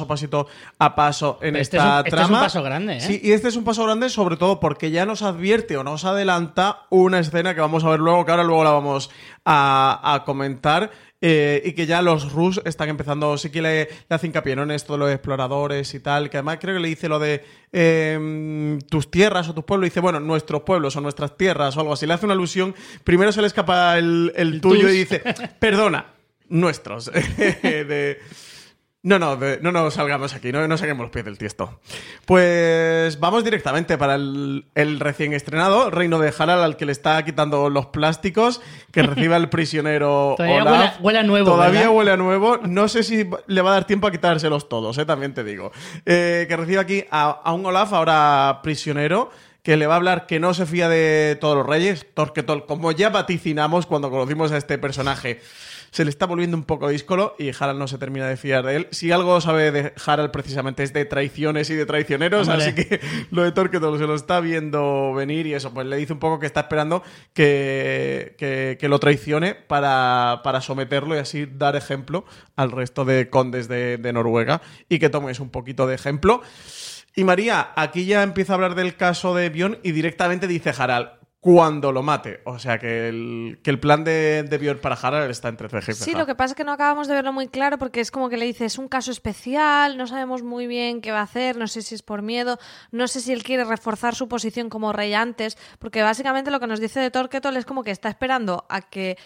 en Este esta es un trama. paso grande, ¿eh? Sí, y este es un paso grande sobre todo porque ya nos advierte o nos adelanta una escena que vamos a ver luego, que ahora luego la vamos a comentar. Y que ya los Rus están empezando, sí que le hacen hincapié, ¿no? En esto de los exploradores y tal, que además creo que le dice lo de tus tierras o tus pueblos, y dice, bueno, nuestros pueblos o nuestras tierras o algo así. Le hace una alusión, primero se le escapa el tuyo tus. y dice, perdona, nuestros. No salgamos aquí, no saquemos los pies del tiesto. Pues vamos directamente para el recién estrenado Reino de Harald, al que le está quitando los plásticos, que recibe al prisionero Olaf. Huele a nuevo, Todavía ¿verdad? huele a nuevo. No sé si le va a dar tiempo a quitárselos todos, también te digo. Que recibe aquí a un Olaf ahora prisionero, que le va a hablar que no se fía de todos los reyes. Torquetol, como ya vaticinamos cuando conocimos a este personaje, se le está volviendo un poco díscolo y Harald no se termina de fiar de él. Si algo sabe de Harald precisamente es de traiciones y de traicioneros, Hombre. así que lo de Torquetol se lo está viendo venir y eso, pues le dice un poco que está esperando que lo traicione para someterlo y así dar ejemplo al resto de condes de Noruega y que tomes un poquito de ejemplo. Y María, aquí ya empieza a hablar del caso de Bjorn y directamente dice Harald, cuando lo mate. O sea, que el plan de Bjorn para Harald está entre ceja y ceja. Sí, lo que pasa es que no acabamos de verlo muy claro porque es como que le dice, es un caso especial, no sabemos muy bien qué va a hacer, no sé si es por miedo, no sé si él quiere reforzar su posición como rey antes, porque básicamente lo que nos dice de Torquetol es como que está esperando a que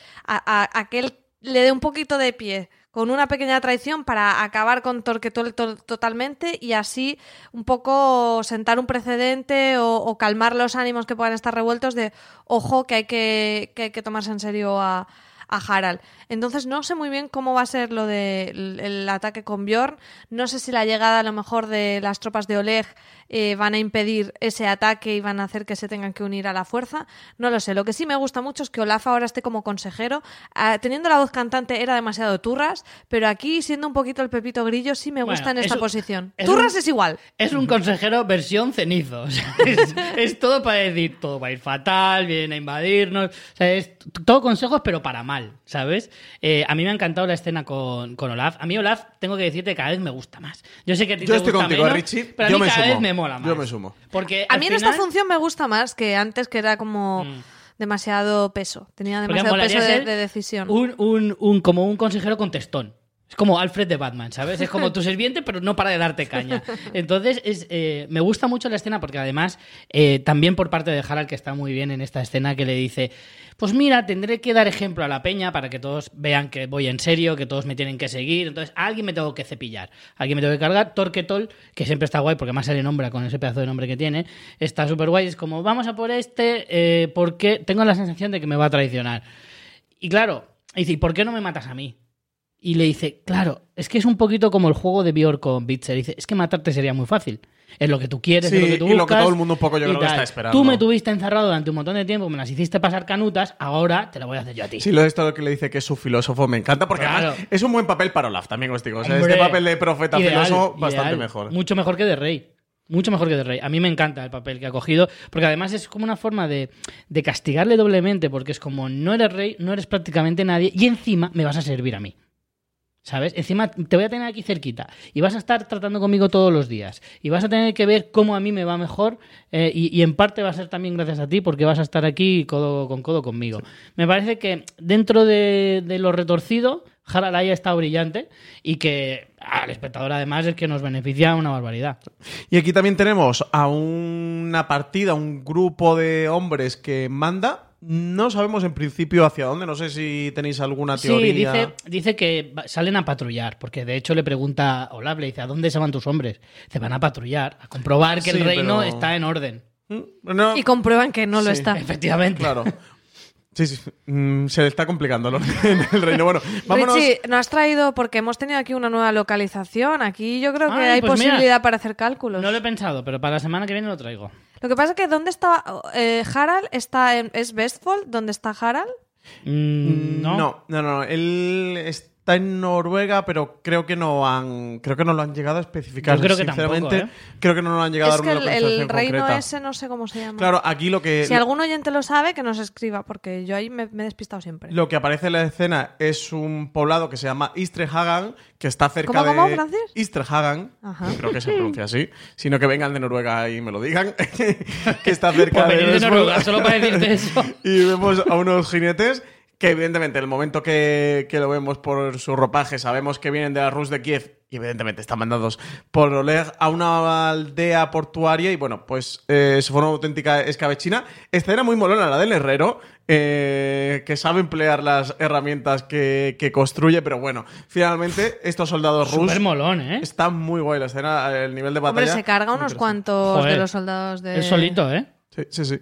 él le dé un poquito de pie con una pequeña traición para acabar con Torquetol totalmente y así un poco sentar un precedente o calmar los ánimos que puedan estar revueltos de ojo que hay que tomarse en serio a Harald. Entonces no sé muy bien cómo va a ser lo del ataque con Bjorn. No sé si la llegada a lo mejor de las tropas de Oleg van a impedir ese ataque y van a hacer que se tengan que unir a la fuerza. No lo sé. Lo que sí me gusta mucho es que Olaf ahora esté como consejero. Teniendo la voz cantante era demasiado turras, pero aquí siendo un poquito el Pepito Grillo sí me gusta en esta posición. Turras es igual. Es un consejero versión cenizo. O sea, es todo para decir, todo va a ir fatal, vienen a invadirnos. O sea, es todo consejos, pero para mal, ¿sabes? A mí me ha encantado la escena con Olaf. A mí Olaf, tengo que decirte, cada vez me gusta más. Yo sé que a ti Yo te estoy gusta contigo, menos, Richie. pero a Yo mí me cada sumo. vez me mola más. Yo me sumo. Porque A al mí en final, esta función me gusta más que antes, que era como demasiado peso. Tenía demasiado molaría peso ser de decisión. como un consejero contestón. Es como Alfred de Batman, ¿sabes? Es como tu sirviente, pero no para de darte caña. Entonces, me gusta mucho la escena porque además, también por parte de Harald, que está muy bien en esta escena, que le dice, pues mira, tendré que dar ejemplo a la peña para que todos vean que voy en serio, que todos me tienen que seguir. Entonces, a alguien me tengo que cepillar, a alguien me tengo que cargar. Torquetol, que siempre está guay porque más se le nombra con ese pedazo de nombre que tiene, está súper guay. Es como, vamos a por porque tengo la sensación de que me va a traicionar. Y claro, dice, ¿y por qué no me matas a mí? Y le dice, claro, es que es un poquito como el juego de Bjorn con Bitzer. Dice, es que matarte sería muy fácil. Es lo que tú quieres, Sí, es lo que tú y buscas. lo que todo el mundo un poco yo creo que tal. está esperando. Tú me tuviste encerrado durante un montón de tiempo, me las hiciste pasar canutas, ahora te lo voy a hacer yo a ti. Sí, esto lo que le dice que es su filósofo me encanta porque Claro. además es un buen papel para Olaf, también os digo. O sea, Hombre, este papel de profeta ideal, filósofo bastante ideal. mejor. Mucho mejor que de rey. Mucho mejor que de rey. A mí me encanta el papel que ha cogido, porque además es como una forma de castigarle doblemente, porque es como, no eres rey, no eres prácticamente nadie, y encima me vas a servir a mí. ¿Sabes? Encima te voy a tener aquí cerquita y vas a estar tratando conmigo todos los días y vas a tener que ver cómo a mí me va mejor y en parte va a ser también gracias a ti porque vas a estar aquí codo con codo conmigo. Sí. Me parece que dentro de lo retorcido, Harald haya estado brillante y que al espectador además es que nos beneficia una barbaridad. Y aquí también tenemos a una partida, un grupo de hombres que manda. No sabemos en principio hacia dónde, no sé si tenéis alguna teoría. Sí, dice que salen a patrullar, porque de hecho le pregunta a Olaf, le dice, ¿a dónde se van tus hombres? Se van a patrullar, a comprobar que el reino está en orden. No. Y comprueban que no lo está. Efectivamente. Claro. Sí. Se le está complicando en el reino. Bueno, vámonos. Richie, nos has traído, porque hemos tenido aquí una nueva localización. Aquí yo creo que hay posibilidad para hacer cálculos. No lo he pensado, pero para la semana que viene lo traigo. Lo que pasa es que ¿dónde está Harald? ¿Es Vestfold? ¿Dónde está Harald? No. Él está en Noruega, pero creo que no lo han llegado a especificar. Yo creo que sinceramente, tampoco, creo que no lo han llegado a dar una localización el reino concreta. ese no sé cómo se llama. Claro, aquí lo que... Si algún oyente lo sabe, que nos escriba, porque yo ahí me he despistado siempre. Lo que aparece en la escena es un poblado que se llama Istrehagan, que está cerca ¿Cómo, de... Francis? Istrehagan, Ajá. creo que se pronuncia así, sino que vengan de Noruega y me lo digan, que está cerca Por venir de Vestfold. Noruega, solo para decirte eso. Y vemos a unos jinetes que evidentemente en el momento que lo vemos por su ropaje sabemos que vienen de la Rus de Kiev y evidentemente están mandados por Oleg a una aldea portuaria y bueno, pues se fue una auténtica escabechina. Escena muy molona la del herrero, que sabe emplear las herramientas que construye, pero bueno, finalmente estos soldados rusos... Súper molón, ¿eh? Está muy guay la escena, el nivel de batalla. Hombre, se carga unos cuantos Joder, de los soldados de... El solito, ¿eh? Sí.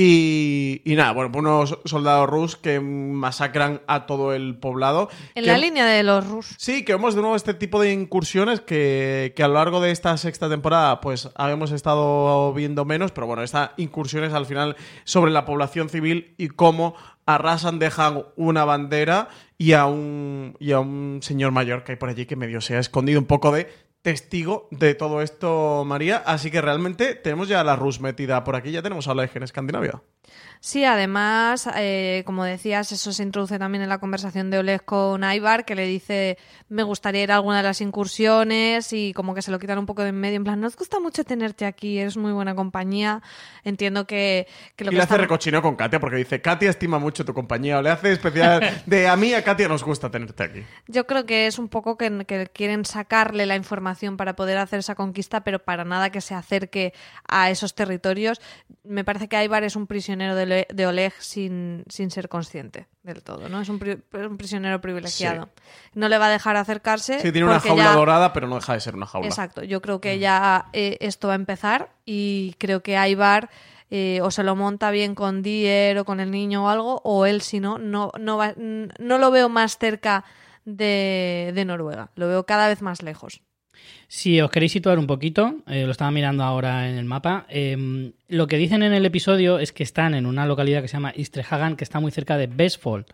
Y nada, bueno, unos soldados rusos que masacran a todo el poblado. En la línea de los rusos. Sí, que vemos de nuevo este tipo de incursiones que a lo largo de esta sexta temporada pues habíamos estado viendo menos, pero bueno, estas incursiones al final sobre la población civil y cómo arrasan, dejan una bandera y a un señor mayor que hay por allí que medio se ha escondido un poco de testigo de todo esto, María. Así que realmente tenemos ya a la Rus metida por aquí, ya tenemos a Oleg en Escandinavia. Sí, además, como decías, eso se introduce también en la conversación de Oleg con Ivar, que le dice, me gustaría ir a alguna de las incursiones, y como que se lo quitan un poco de en medio, en plan, nos gusta mucho tenerte aquí, eres muy buena compañía. Entiendo que lo y que le hace recochineo con Katia, porque dice, Katia estima mucho tu compañía, o le hace especial de a mí, a Katia nos gusta tenerte aquí. Yo creo que es un poco que quieren sacarle la información para poder hacer esa conquista, pero para nada que se acerque a esos territorios. Me parece que Ivar es un prisionero de Oleg sin ser consciente del todo, ¿no? Es un prisionero privilegiado. Sí. No le va a dejar acercarse. Sí, tiene una jaula dorada, pero no deja de ser una jaula. Exacto. Yo creo que ya esto va a empezar y creo que Ivar o se lo monta bien con Dier o con el niño o algo, o él, si no lo veo más cerca de Noruega. Lo veo cada vez más lejos. Si os queréis situar un poquito, lo estaba mirando ahora en el mapa, lo que dicen en el episodio es que están en una localidad que se llama Istrehagan, que está muy cerca de Vestfold.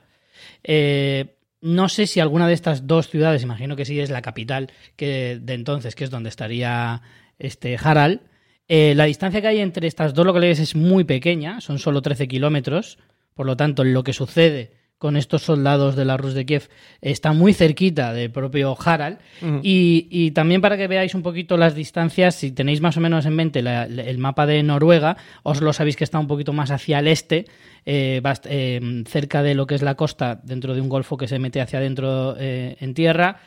No sé si alguna de estas dos ciudades, imagino que sí, es la capital de entonces, que es donde estaría Harald. La distancia que hay entre estas dos localidades es muy pequeña, son solo 13 kilómetros, por lo tanto, lo que sucede con estos soldados de la Rus de Kiev está muy cerquita del propio Harald. Uh-huh. Y también para que veáis un poquito las distancias, si tenéis más o menos en mente el mapa de Noruega, os lo sabéis que está un poquito más hacia el este, cerca de lo que es la costa, dentro de un golfo que se mete hacia adentro en tierra.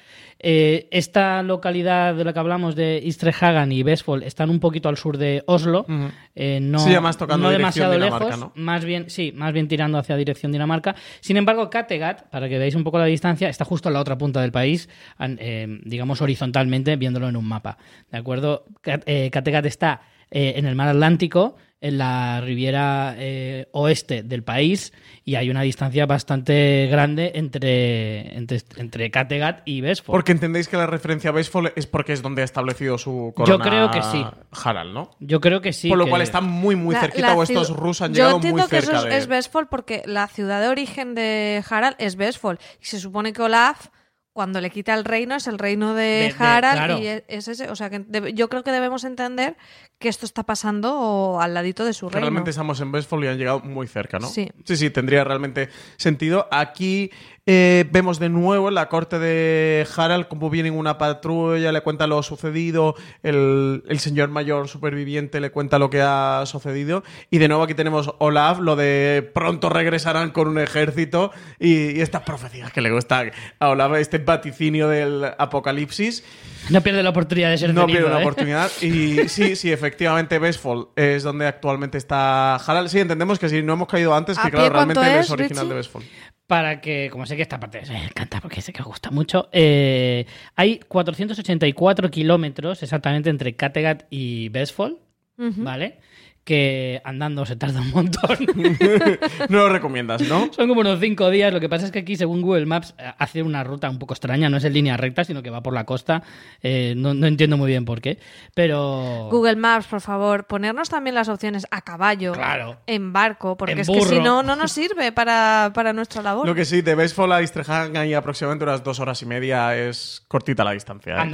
Esta localidad de la que hablamos de Istrehagan y Vestfold están un poquito al sur de Oslo, uh-huh. No demasiado lejos, ¿no? más bien tirando hacia dirección Dinamarca. Sin embargo, Kattegat, para que veáis un poco la distancia, está justo en la otra punta del país, digamos horizontalmente, viéndolo en un mapa, ¿de acuerdo? Kattegat está en el mar Atlántico, en la riviera oeste del país, y hay una distancia bastante grande entre Kattegat y Vestfold. Porque entendéis que la referencia a Vestfold es porque es donde ha establecido su corona. Yo creo que sí. Harald, ¿no? Yo creo que sí. Por lo cual está muy, muy cerquita, o estos rusos han llegado muy cerca. Yo entiendo que eso es Vestfold porque la ciudad de origen de Harald es Vestfold. Y se supone que Olaf, cuando le quita el reino, es el reino de Harald, claro. Y es ese. O sea, que yo creo que debemos entender que esto está pasando al ladito de su reino. Realmente estamos en Vestfold y han llegado muy cerca, ¿no? Sí. Sí, tendría realmente sentido. Aquí vemos de nuevo en la corte de Harald cómo viene una patrulla, le cuenta lo sucedido, el señor mayor superviviente le cuenta lo que ha sucedido, y de nuevo aquí tenemos Olaf, lo de pronto regresarán con un ejército y estas profecías que le gustan a Olaf, este vaticinio del apocalipsis. No pierde la oportunidad de ser No tenido, pierde la oportunidad. Y sí, efectivamente, Vestfold es donde actualmente está Harald. Sí, entendemos que sí, no hemos caído antes, que claro, realmente él es original Richie? De Vestfold. Para que, como sé que esta parte me encanta porque sé que os gusta mucho, hay 484 kilómetros exactamente entre Kattegat y Vestfold, uh-huh. ¿Vale? Que andando se tarda un montón. No lo recomiendas, ¿no? Son como unos 5 días. Lo que pasa es que aquí, según Google Maps, hace una ruta un poco extraña. No es en línea recta, sino que va por la costa. No entiendo muy bien por qué. Pero... Google Maps, por favor, ponernos también las opciones a caballo, claro, en barco, porque en es burro. Que si no nos sirve para nuestra labor. Lo que sí, de Vestfold a Istrehagan hay aproximadamente unas 2 horas y media. Es cortita la distancia. Andando.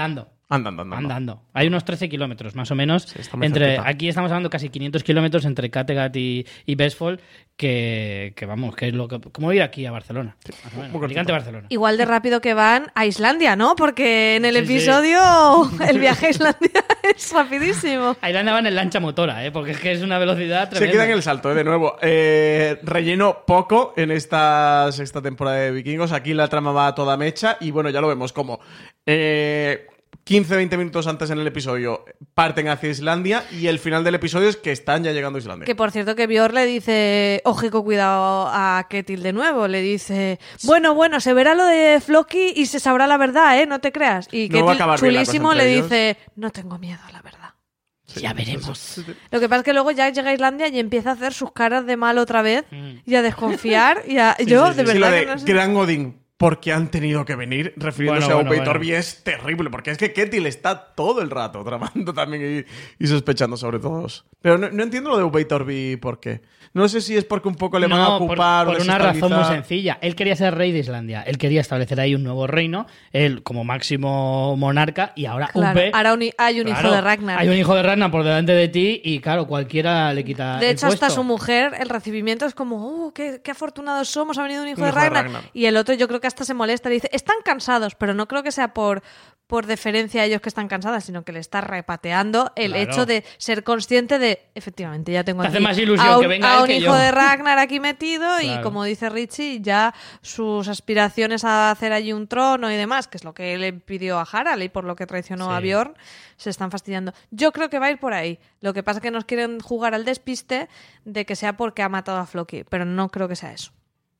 Andando. Hay unos 13 kilómetros, más o menos. Sí, está muy cerquita. Aquí estamos hablando casi 500 kilómetros entre Kattegat y Vestfold, que vamos, que es como ir aquí a Barcelona. Más o menos, Alicante, Barcelona. Igual de rápido que van a Islandia, ¿no? Porque en el Sí, episodio el viaje a Islandia es rapidísimo. A Irlanda van en lancha motora, porque es que es una velocidad tremenda. Se queda en el salto, de nuevo. Relleno poco en esta sexta temporada de Vikingos. Aquí la trama va toda mecha y bueno, ya lo vemos como 15-20 minutos antes en el episodio parten hacia Islandia y el final del episodio es que están ya llegando a Islandia. Que por cierto que Björn le dice, ojico, cuidado a Ketil de nuevo, le dice, bueno, se verá lo de Floki y se sabrá la verdad, no te creas. Y No va a Ketil, acabar bien la cosa chulísimo, entre le ellos. dice, no tengo miedo a la verdad. Sí, Ya veremos. Lo que pasa es que luego ya llega a Islandia y empieza a hacer sus caras de mal otra vez y a desconfiar y a... yo, de Sí, lo verdad de que no sé... Gran Odín, porque han tenido que venir, refiriéndose Bueno, a Upey Torby, es terrible, porque es que Ketil está todo el rato tramando también y sospechando sobre todos. Pero no entiendo lo de Upey Torby, ¿por qué? No sé si es porque un poco le van a ocupar por o una razón muy desestabilizar. sencilla. Él quería ser rey de Islandia. Él quería establecer ahí un nuevo reino, él como máximo monarca, y ahora Claro, Upe... ahora hay un hijo de Ragnar. Hay un hijo de Ragnar por delante de ti y claro, cualquiera le quita De el hecho, hasta puesto. su mujer, el recibimiento es como, qué afortunados somos, ha venido un hijo Un de hijo de Ragnar. Ragnar. Y el otro yo creo que hasta se molesta, le dice, están cansados, pero no creo que sea por deferencia a ellos que están cansadas, sino que le está repateando el Claro. hecho de ser consciente de, efectivamente, ya tengo Te aquí hace más ilusión a un, que venga a él un que hijo yo. de Ragnar aquí metido y Claro. como dice Richie, ya sus aspiraciones a hacer allí un trono y demás, que es lo que le pidió a Harald y por lo que traicionó a Sí. Björn, se están fastidiando. Yo creo que va a ir por ahí. Lo que pasa es que nos quieren jugar al despiste de que sea porque ha matado a Floki, pero no creo que sea eso.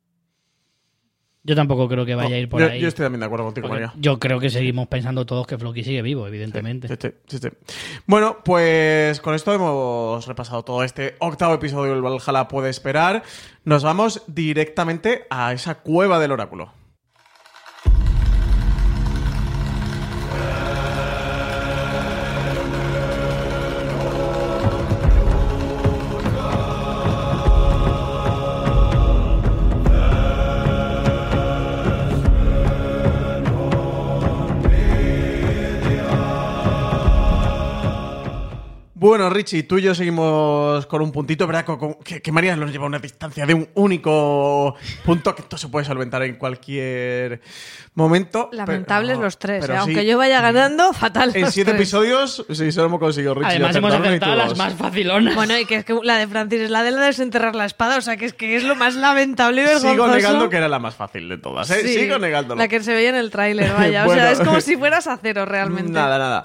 Yo tampoco creo que vaya a ir por ahí. Yo estoy también de acuerdo contigo, Porque María. yo creo que seguimos pensando todos que Floki sigue vivo, evidentemente. Sí. Bueno, pues con esto hemos repasado todo este octavo episodio del Valhalla puede esperar. Nos vamos directamente a esa cueva del oráculo. Bueno, Richie, tú y yo seguimos con un puntito, ¿verdad? Que María nos lleva a una distancia de un único punto, que esto se puede solventar en cualquier momento. Lamentables pero- los tres, pero aunque sí, yo vaya ganando, fatal en los 7 tres. episodios, sí, solo hemos conseguido Richie. Además hemos acertar uno y acertado tú las dos. más facilonas. Bueno, y que es que la de Francis es la de desenterrar la espada, o sea, que es lo más lamentable y vergonzoso. Sigo negando que era la más fácil de todas, ¿eh? Sí, Sigo negándolo. la que se veía en el tráiler, vaya. Bueno. O sea, es como si fueras acero realmente. Nada.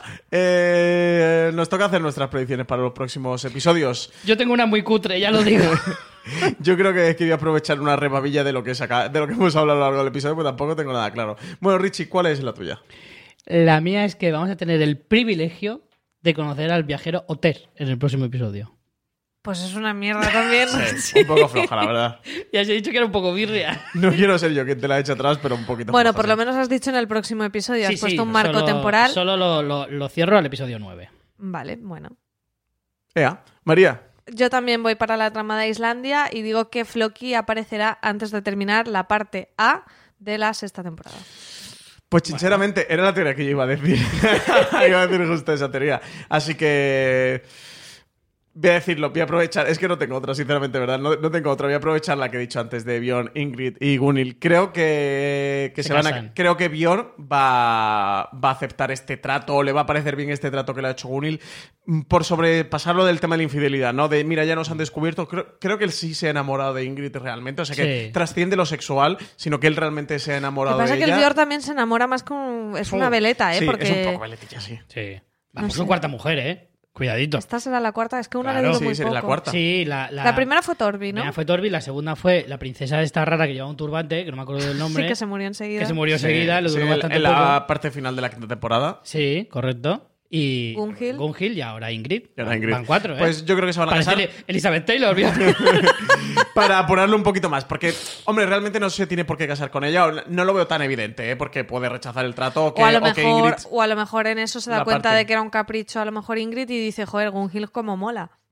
Nos toca hacer nuestras predicciones para los próximos episodios. Yo tengo una muy cutre, ya lo digo. Yo creo que voy a aprovechar una rebabilla de lo que hemos hablado a lo largo del episodio, porque tampoco tengo nada claro. Bueno, Richie, ¿cuál es la tuya? La mía es que vamos a tener el privilegio de conocer al viajero Oter en el próximo episodio. Pues es una mierda también. Un poco floja, la verdad. Ya os he dicho que era un poco birria. No quiero ser yo quien te la eche atrás, pero un poquito Bueno, floja, por sí. lo menos has dicho en el próximo episodio, has Sí, puesto un marco solo- temporal. Solo lo cierro al episodio 9. Vale, bueno. Ea, María. Yo también voy para la trama de Islandia y digo que Floki aparecerá antes de terminar la parte A de la sexta temporada. Pues sinceramente, era la teoría que yo iba a decir. Iba a decir justo esa teoría. Así que... Voy a decirlo, voy a aprovechar. Es que no tengo otra, sinceramente, ¿verdad? No tengo otra. Voy a aprovechar la que he dicho antes de Bjorn, Ingrid y Gunhild. Creo que Se casan. creo que Bjorn va a aceptar este trato, o le va a parecer bien este trato que le ha hecho Gunhild, por sobrepasarlo del tema de la infidelidad, ¿no? De, mira, ya nos han descubierto. Creo que él sí se ha enamorado de Ingrid realmente. O sea, que Sí. trasciende lo sexual, sino que él realmente se ha Lo enamorado que pasa de es que ella. el Björn también se enamora más con... Es una veleta, ¿eh? Sí, Porque es un poco veletilla, sí. Sí. Vamos sé. con cuarta mujer, ¿eh? Cuidadito. esta será la cuarta. Es que una Claro. le digo Sí, muy sería poco. la cuarta. Sí, La primera fue Torbi, La ¿no? primera fue Torbi, la segunda fue la princesa esta rara que llevaba un turbante, que no me acuerdo del nombre. Sí, que se murió enseguida. Que se murió enseguida, lo Sí, duró en bastante la poco. parte final de la quinta temporada. Sí, correcto. Y Gunhild. y ahora Ingrid. Y ahora Ingrid. Van 4, ¿eh? Pues yo creo que se van a Parece casar. Elizabeth Taylor, fíjate. Para apurarlo un poquito más, porque, hombre, realmente no se tiene por qué casar con ella. No lo veo tan evidente, ¿eh? Porque puede rechazar el trato o que, O a lo o que mejor, Ingrid... o a lo mejor en eso se da la cuenta parte. de que era un capricho a lo mejor Ingrid y dice, joder, Gunhild como mola.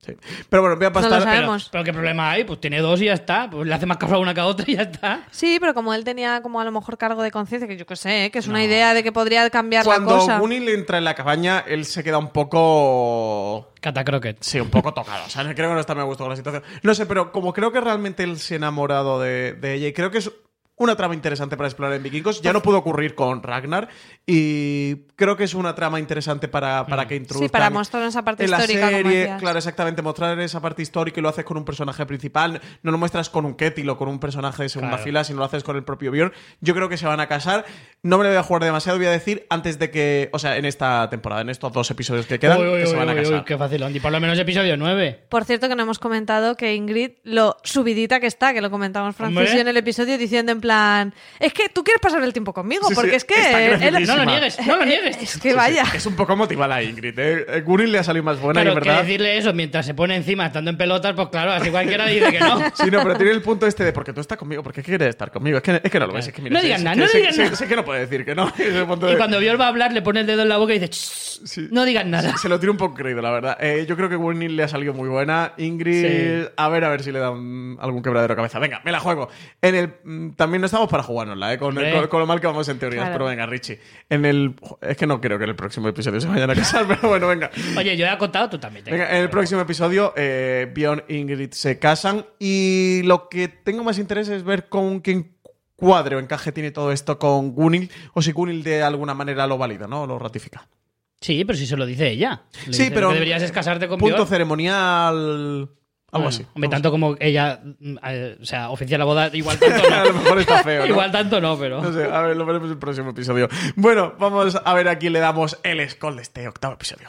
Sí. Pero bueno, voy a No lo pasar... sabemos. Pero ¿qué problema hay? Pues tiene dos y ya está. Pues le hace más caso a una que a otra y ya está. Sí, pero como él tenía como a lo mejor cargo de conciencia, que yo qué sé, que es una idea de que podría cambiar la Cuando cosa. Gunil entra en la cabaña, él se queda un poco... Catacroquet. Sí, un poco tocado. O sea, creo que no está muy a gusto con la situación. No sé, pero como creo que realmente él se ha enamorado de ella y creo que es una trama interesante para explorar en Vikingos. Ya no pudo ocurrir con Ragnar y creo que es una trama interesante para que introduzcan Sí, para mostrar esa parte en la histórica, como serie. decías. Claro, exactamente. Mostrar esa parte histórica y lo haces con un personaje principal. No lo muestras con un Ketil o con un personaje de segunda Claro. fila, sino lo haces con el propio Bjorn. Yo creo que se van a casar. No me lo voy a jugar demasiado, voy a decir, antes de que... O sea, en esta temporada, en estos 2 episodios que quedan, que se van a casar. Qué fácil. Y por lo menos episodio 9. Por cierto, que no hemos comentado que Ingrid, lo subidita que está, que lo comentamos Francis Hombre. y yo en el episodio, diciendo en plan, es que tú quieres pasar el tiempo conmigo, Sí, porque sí, es que... está crecidísima. No lo niegues, no lo niegues. Es que vaya. Es un poco motivada la Ingrid, ¿eh? Gunil le ha salido más buena, Claro, y en que verdad... decirle eso mientras se pone encima estando en pelotas, pues claro, así cualquiera dice que no. Sí, no, pero tiene el punto este de porque tú estás conmigo, porque quieres estar conmigo. Es que no lo ves, es que mira, No sé- digas sé nada, que- no sé- digas sé- nada. Sé que no puede decir que no. Ese punto Y de- cuando Bjorn va a hablar, le pone el dedo en la boca y dice, "Shh, Sí. no digas nada". Se lo tiro un poco creído, la verdad. Yo creo que Gunil le ha salido muy buena. Ingrid, Sí. a ver si le da algún quebradero de cabeza. Venga, me la juego. También no estamos para jugárnosla, con lo mal que vamos en teorías. Claro. Pero venga, Richie. Es que no creo que en el próximo episodio se vayan a casar, pero bueno, venga. Oye, yo he acotado, tú también. Venga, en el próximo episodio, Bjorn e Ingrid se casan y lo que tengo más interés es ver con quién cuadre o encaje tiene todo esto con Gunil o si Gunil de alguna manera lo valida, ¿no? Lo ratifica. Sí, pero si se lo dice ella. Le Sí, dice, pero "Lo que deberías es casarte con punto Bjorn". ceremonial, algo Bueno, así. Hombre, Vamos. tanto como ella, o sea, oficial la boda, igual tanto no. A lo mejor está feo, ¿no? Igual tanto no, pero... No sé, a ver, lo veremos en el próximo episodio. Bueno, vamos a ver a quién le damos el score de este 8º episodio.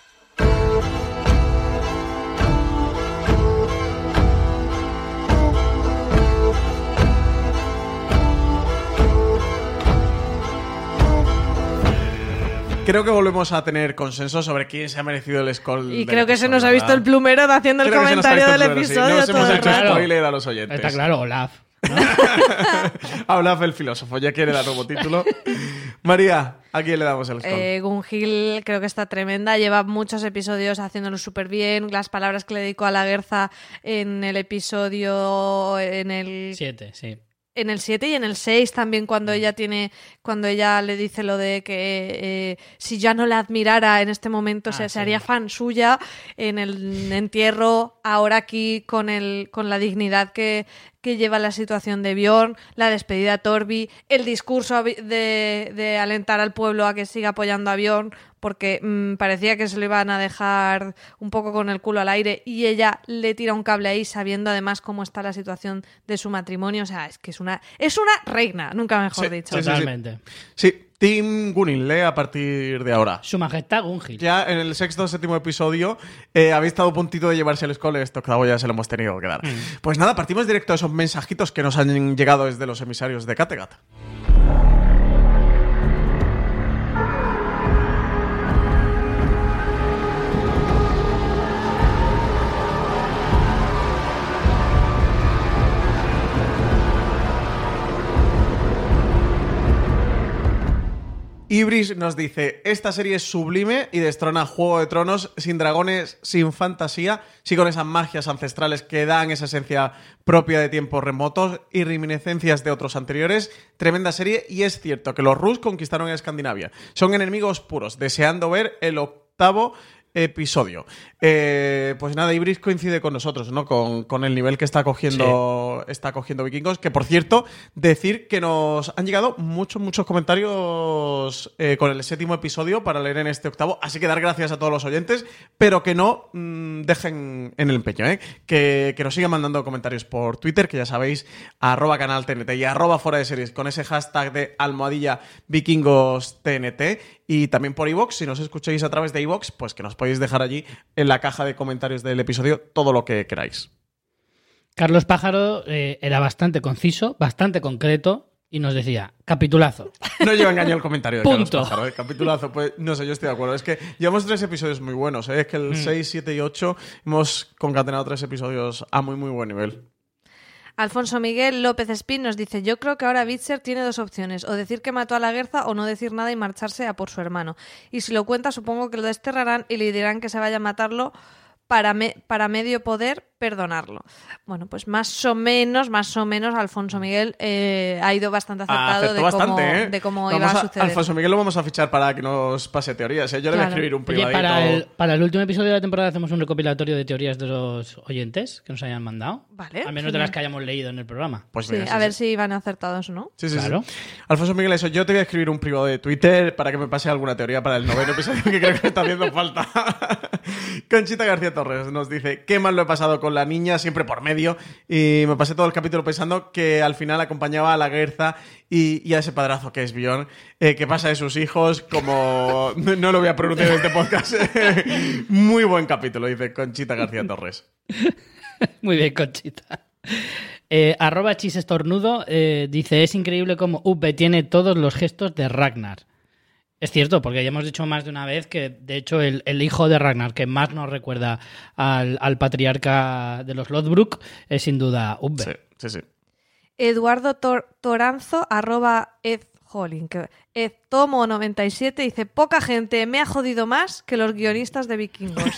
Creo que volvemos a tener consenso sobre quién se ha merecido el score. Y del creo que se episodio, nos ha visto ¿verdad? el plumero haciendo el Creo que se nos ha comentario visto del el plumero, sí. episodio Nos todo hemos el hecho rato. spoiler a los oyentes. Está claro, Olaf. A Olaf el filósofo, ya quiere dar nuevo título. María, ¿a quién le damos el score? Gunhild creo que está tremenda, lleva muchos episodios haciéndolo súper bien, las palabras que le dedicó a la Guerza en el episodio, en el 7, sí. En el 7 y en el 6 también cuando ella le dice lo de que si ya no la admirara en este momento se sí. haría fan suya en el entierro, ahora aquí con la dignidad que lleva la situación de Bjorn, la despedida a Torby, el discurso de alentar al pueblo a que siga apoyando a Bjorn porque parecía que se lo iban a dejar un poco con el culo al aire y ella le tira un cable ahí sabiendo además cómo está la situación de su matrimonio. O sea, es que es una reina, nunca mejor Sí, dicho. sí, sí. Totalmente. Sí, Team Gunil, a partir de ahora. Su majestad Gunhild. Ya en el 6º o 7º episodio habéis estado a puntito de llevarse el score, esto octavo ya se lo hemos tenido que dar. Pues nada, partimos directo a esos mensajitos que nos han llegado desde los emisarios de Kattegat. Ibris nos dice, esta serie es sublime y destrona Juego de Tronos sin dragones, sin fantasía, sí con esas magias ancestrales que dan esa esencia propia de tiempos remotos y reminiscencias de otros anteriores. Tremenda serie y es cierto que los Rus conquistaron Escandinavia. Son enemigos puros, deseando ver el 8º episodio. Pues nada, Ibris coincide con nosotros, ¿no? Con el nivel que está cogiendo Vikingos. Que por cierto, decir que nos han llegado muchos comentarios con el 7º episodio para leer en este 8º. Así que dar gracias a todos los oyentes, pero que no dejen en el empeño, que nos sigan mandando comentarios por Twitter, que ya sabéis, @canaltnt y @fuera de series con ese hashtag de #vikingostnt. Y también por iVoox, si nos escucháis a través de iVoox, pues que nos podéis dejar allí en la caja de comentarios del episodio todo lo que queráis. Carlos Pájaro era bastante conciso, bastante concreto y nos decía, capitulazo. No lleva engaño el comentario de Carlos Punto. Pájaro, capitulazo. Pues no sé, yo estoy de acuerdo. Es que llevamos 3 episodios muy buenos, Es que el 6, 7 y 8 hemos concatenado 3 episodios a muy buen nivel. Alfonso Miguel López Espín nos dice, yo creo que ahora Bitzer tiene 2 opciones, o decir que mató a la Guerza o no decir nada y marcharse a por su hermano. Y si lo cuenta, supongo que lo desterrarán y le dirán que se vaya a matarlo para medio poder perdonarlo. Bueno, pues más o menos Alfonso Miguel ha ido bastante acertado de cómo iba a suceder. Alfonso Miguel lo vamos a fichar para que nos pase teorías, ¿eh? Yo le voy a escribir un privadito. Oye, para el último episodio de la temporada hacemos un recopilatorio de teorías de los oyentes que nos hayan mandado. Vale. Al menos de las que hayamos leído en el programa. Pues sí, mira, a ver si van acertados o no. Sí, claro. Sí. Alfonso Miguel, eso, yo te voy a escribir un privado de Twitter para que me pase alguna teoría para el 9º episodio que creo que me está haciendo falta. Conchita García Torres nos dice: qué mal lo he pasado con la niña, siempre por medio, y me pasé todo el capítulo pensando que al final acompañaba a la Guerza y a ese padrazo que es Bjorn, que pasa de sus hijos como... no lo voy a pronunciar en este podcast. Muy buen capítulo, dice Conchita García Torres. Muy bien, Conchita. @chisestornudo dice: es increíble cómo Uppe tiene todos los gestos de Ragnar. Es cierto, porque ya hemos dicho más de una vez que, de hecho, el hijo de Ragnar que más nos recuerda al patriarca de los Lothbrok es sin duda Uppe. Sí. Eduardo Toranzo, @Tomo97, dice: poca gente me ha jodido más que los guionistas de Vikingos.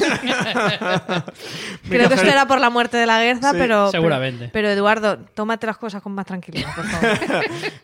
Creo que esto era por la muerte de la Guerza, sí, pero... seguramente. Pero Eduardo, tómate las cosas con más tranquilidad, por favor.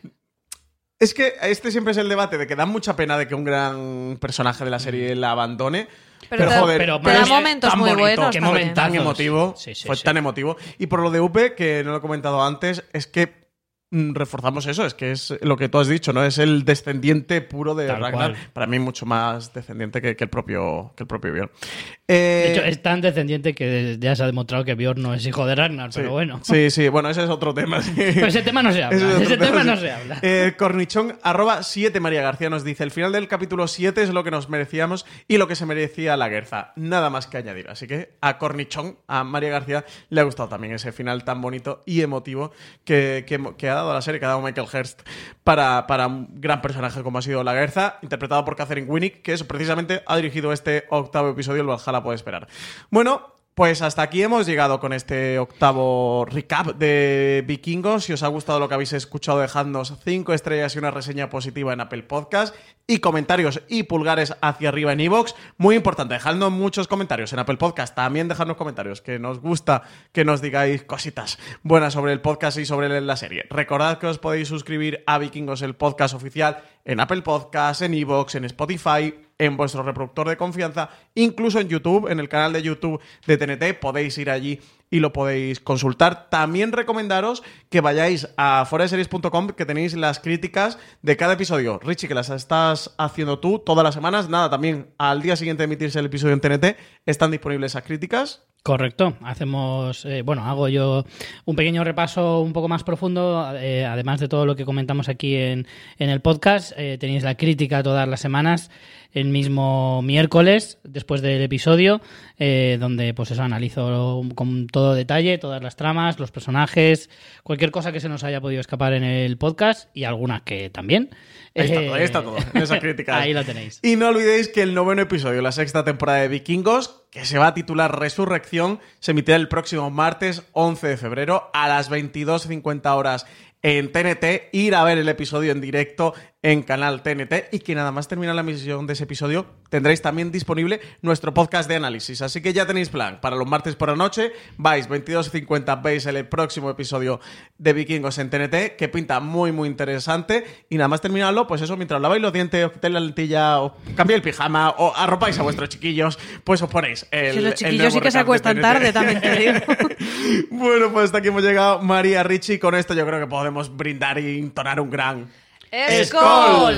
Es que este siempre es el debate de que da mucha pena de que un gran personaje de la serie la abandone. Pero joder, pero da momentos muy buenos. Qué momentazos. Tan emotivo. Sí, tan emotivo. Y por lo de Uppe, que no lo he comentado antes, es que reforzamos eso, es que es lo que tú has dicho, ¿no? Es el descendiente puro de Tal Ragnar. cual. Para mí mucho más descendiente que el propio Bjorn. De hecho, es tan descendiente que ya se ha demostrado que Bjorn no es hijo de Ragnar, pero bueno. Sí, bueno, ese es otro tema. Sí. Pero ese tema no se habla. Cornichón, @7 María García nos dice: el final del capítulo 7 es lo que nos merecíamos y lo que se merecía la Guerza. Nada más que añadir. Así que a Cornichón, a María García, le ha gustado también ese final tan bonito y emotivo que ha dado la serie, que ha dado Michael Hurst para un gran personaje como ha sido la Guerza, interpretado por Catherine Winnick, que eso precisamente ha dirigido este 8º episodio, el Valhalla puede esperar. Bueno, pues hasta aquí hemos llegado con este 8º recap de Vikingos. Si os ha gustado lo que habéis escuchado, dejadnos 5 estrellas y una reseña positiva en Apple Podcast, y comentarios y pulgares hacia arriba en iVoox. Muy importante, dejadnos muchos comentarios en Apple Podcast. También dejadnos comentarios, que nos gusta que nos digáis cositas buenas sobre el podcast y sobre la serie. Recordad que os podéis suscribir a Vikingos, el podcast oficial, en Apple Podcast, en iVoox, en Spotify, en vuestro reproductor de confianza, incluso en YouTube, en el canal de YouTube de TNT. Podéis ir allí y lo podéis consultar. También recomendaros que vayáis a foradeseries.com, que tenéis las críticas de cada episodio. Richie, que las estás haciendo tú todas las semanas. Nada, también al día siguiente de emitirse el episodio en TNT están disponibles esas críticas. Correcto, hago yo un pequeño repaso un poco más profundo, además de todo lo que comentamos aquí en el podcast. Tenéis la crítica todas las semanas, el mismo miércoles, después del episodio, donde pues eso, analizo con todo detalle todas las tramas, los personajes, cualquier cosa que se nos haya podido escapar en el podcast, y algunas que también. Ahí está todo, en esa crítica. Ahí lo tenéis. Y no olvidéis que el 9º episodio, la 6ª temporada de Vikingos, que se va a titular Resurrección, se emitirá el próximo martes 11 de febrero a las 22:50 horas en TNT. Ir a ver el episodio en directo en canal TNT, y que nada más terminar la emisión de ese episodio tendréis también disponible nuestro podcast de análisis. Así que ya tenéis plan para los martes por la noche. Vais 22:50, veis el próximo episodio de Vikingos en TNT, que pinta muy muy interesante, y nada más terminarlo, pues eso, mientras laváis los dientes, os quitáis la lentilla, o cambiáis el pijama, o arropáis a vuestros chiquillos, pues os ponéis el los chiquillos sí que se acuestan tarde, también te digo. Bueno, pues hasta aquí hemos llegado, María, Richie. Con esto yo creo que podemos brindar y entonar un gran ¡Skol!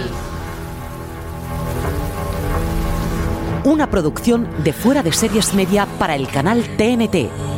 Una producción de Fuera de Series Media para el canal TNT.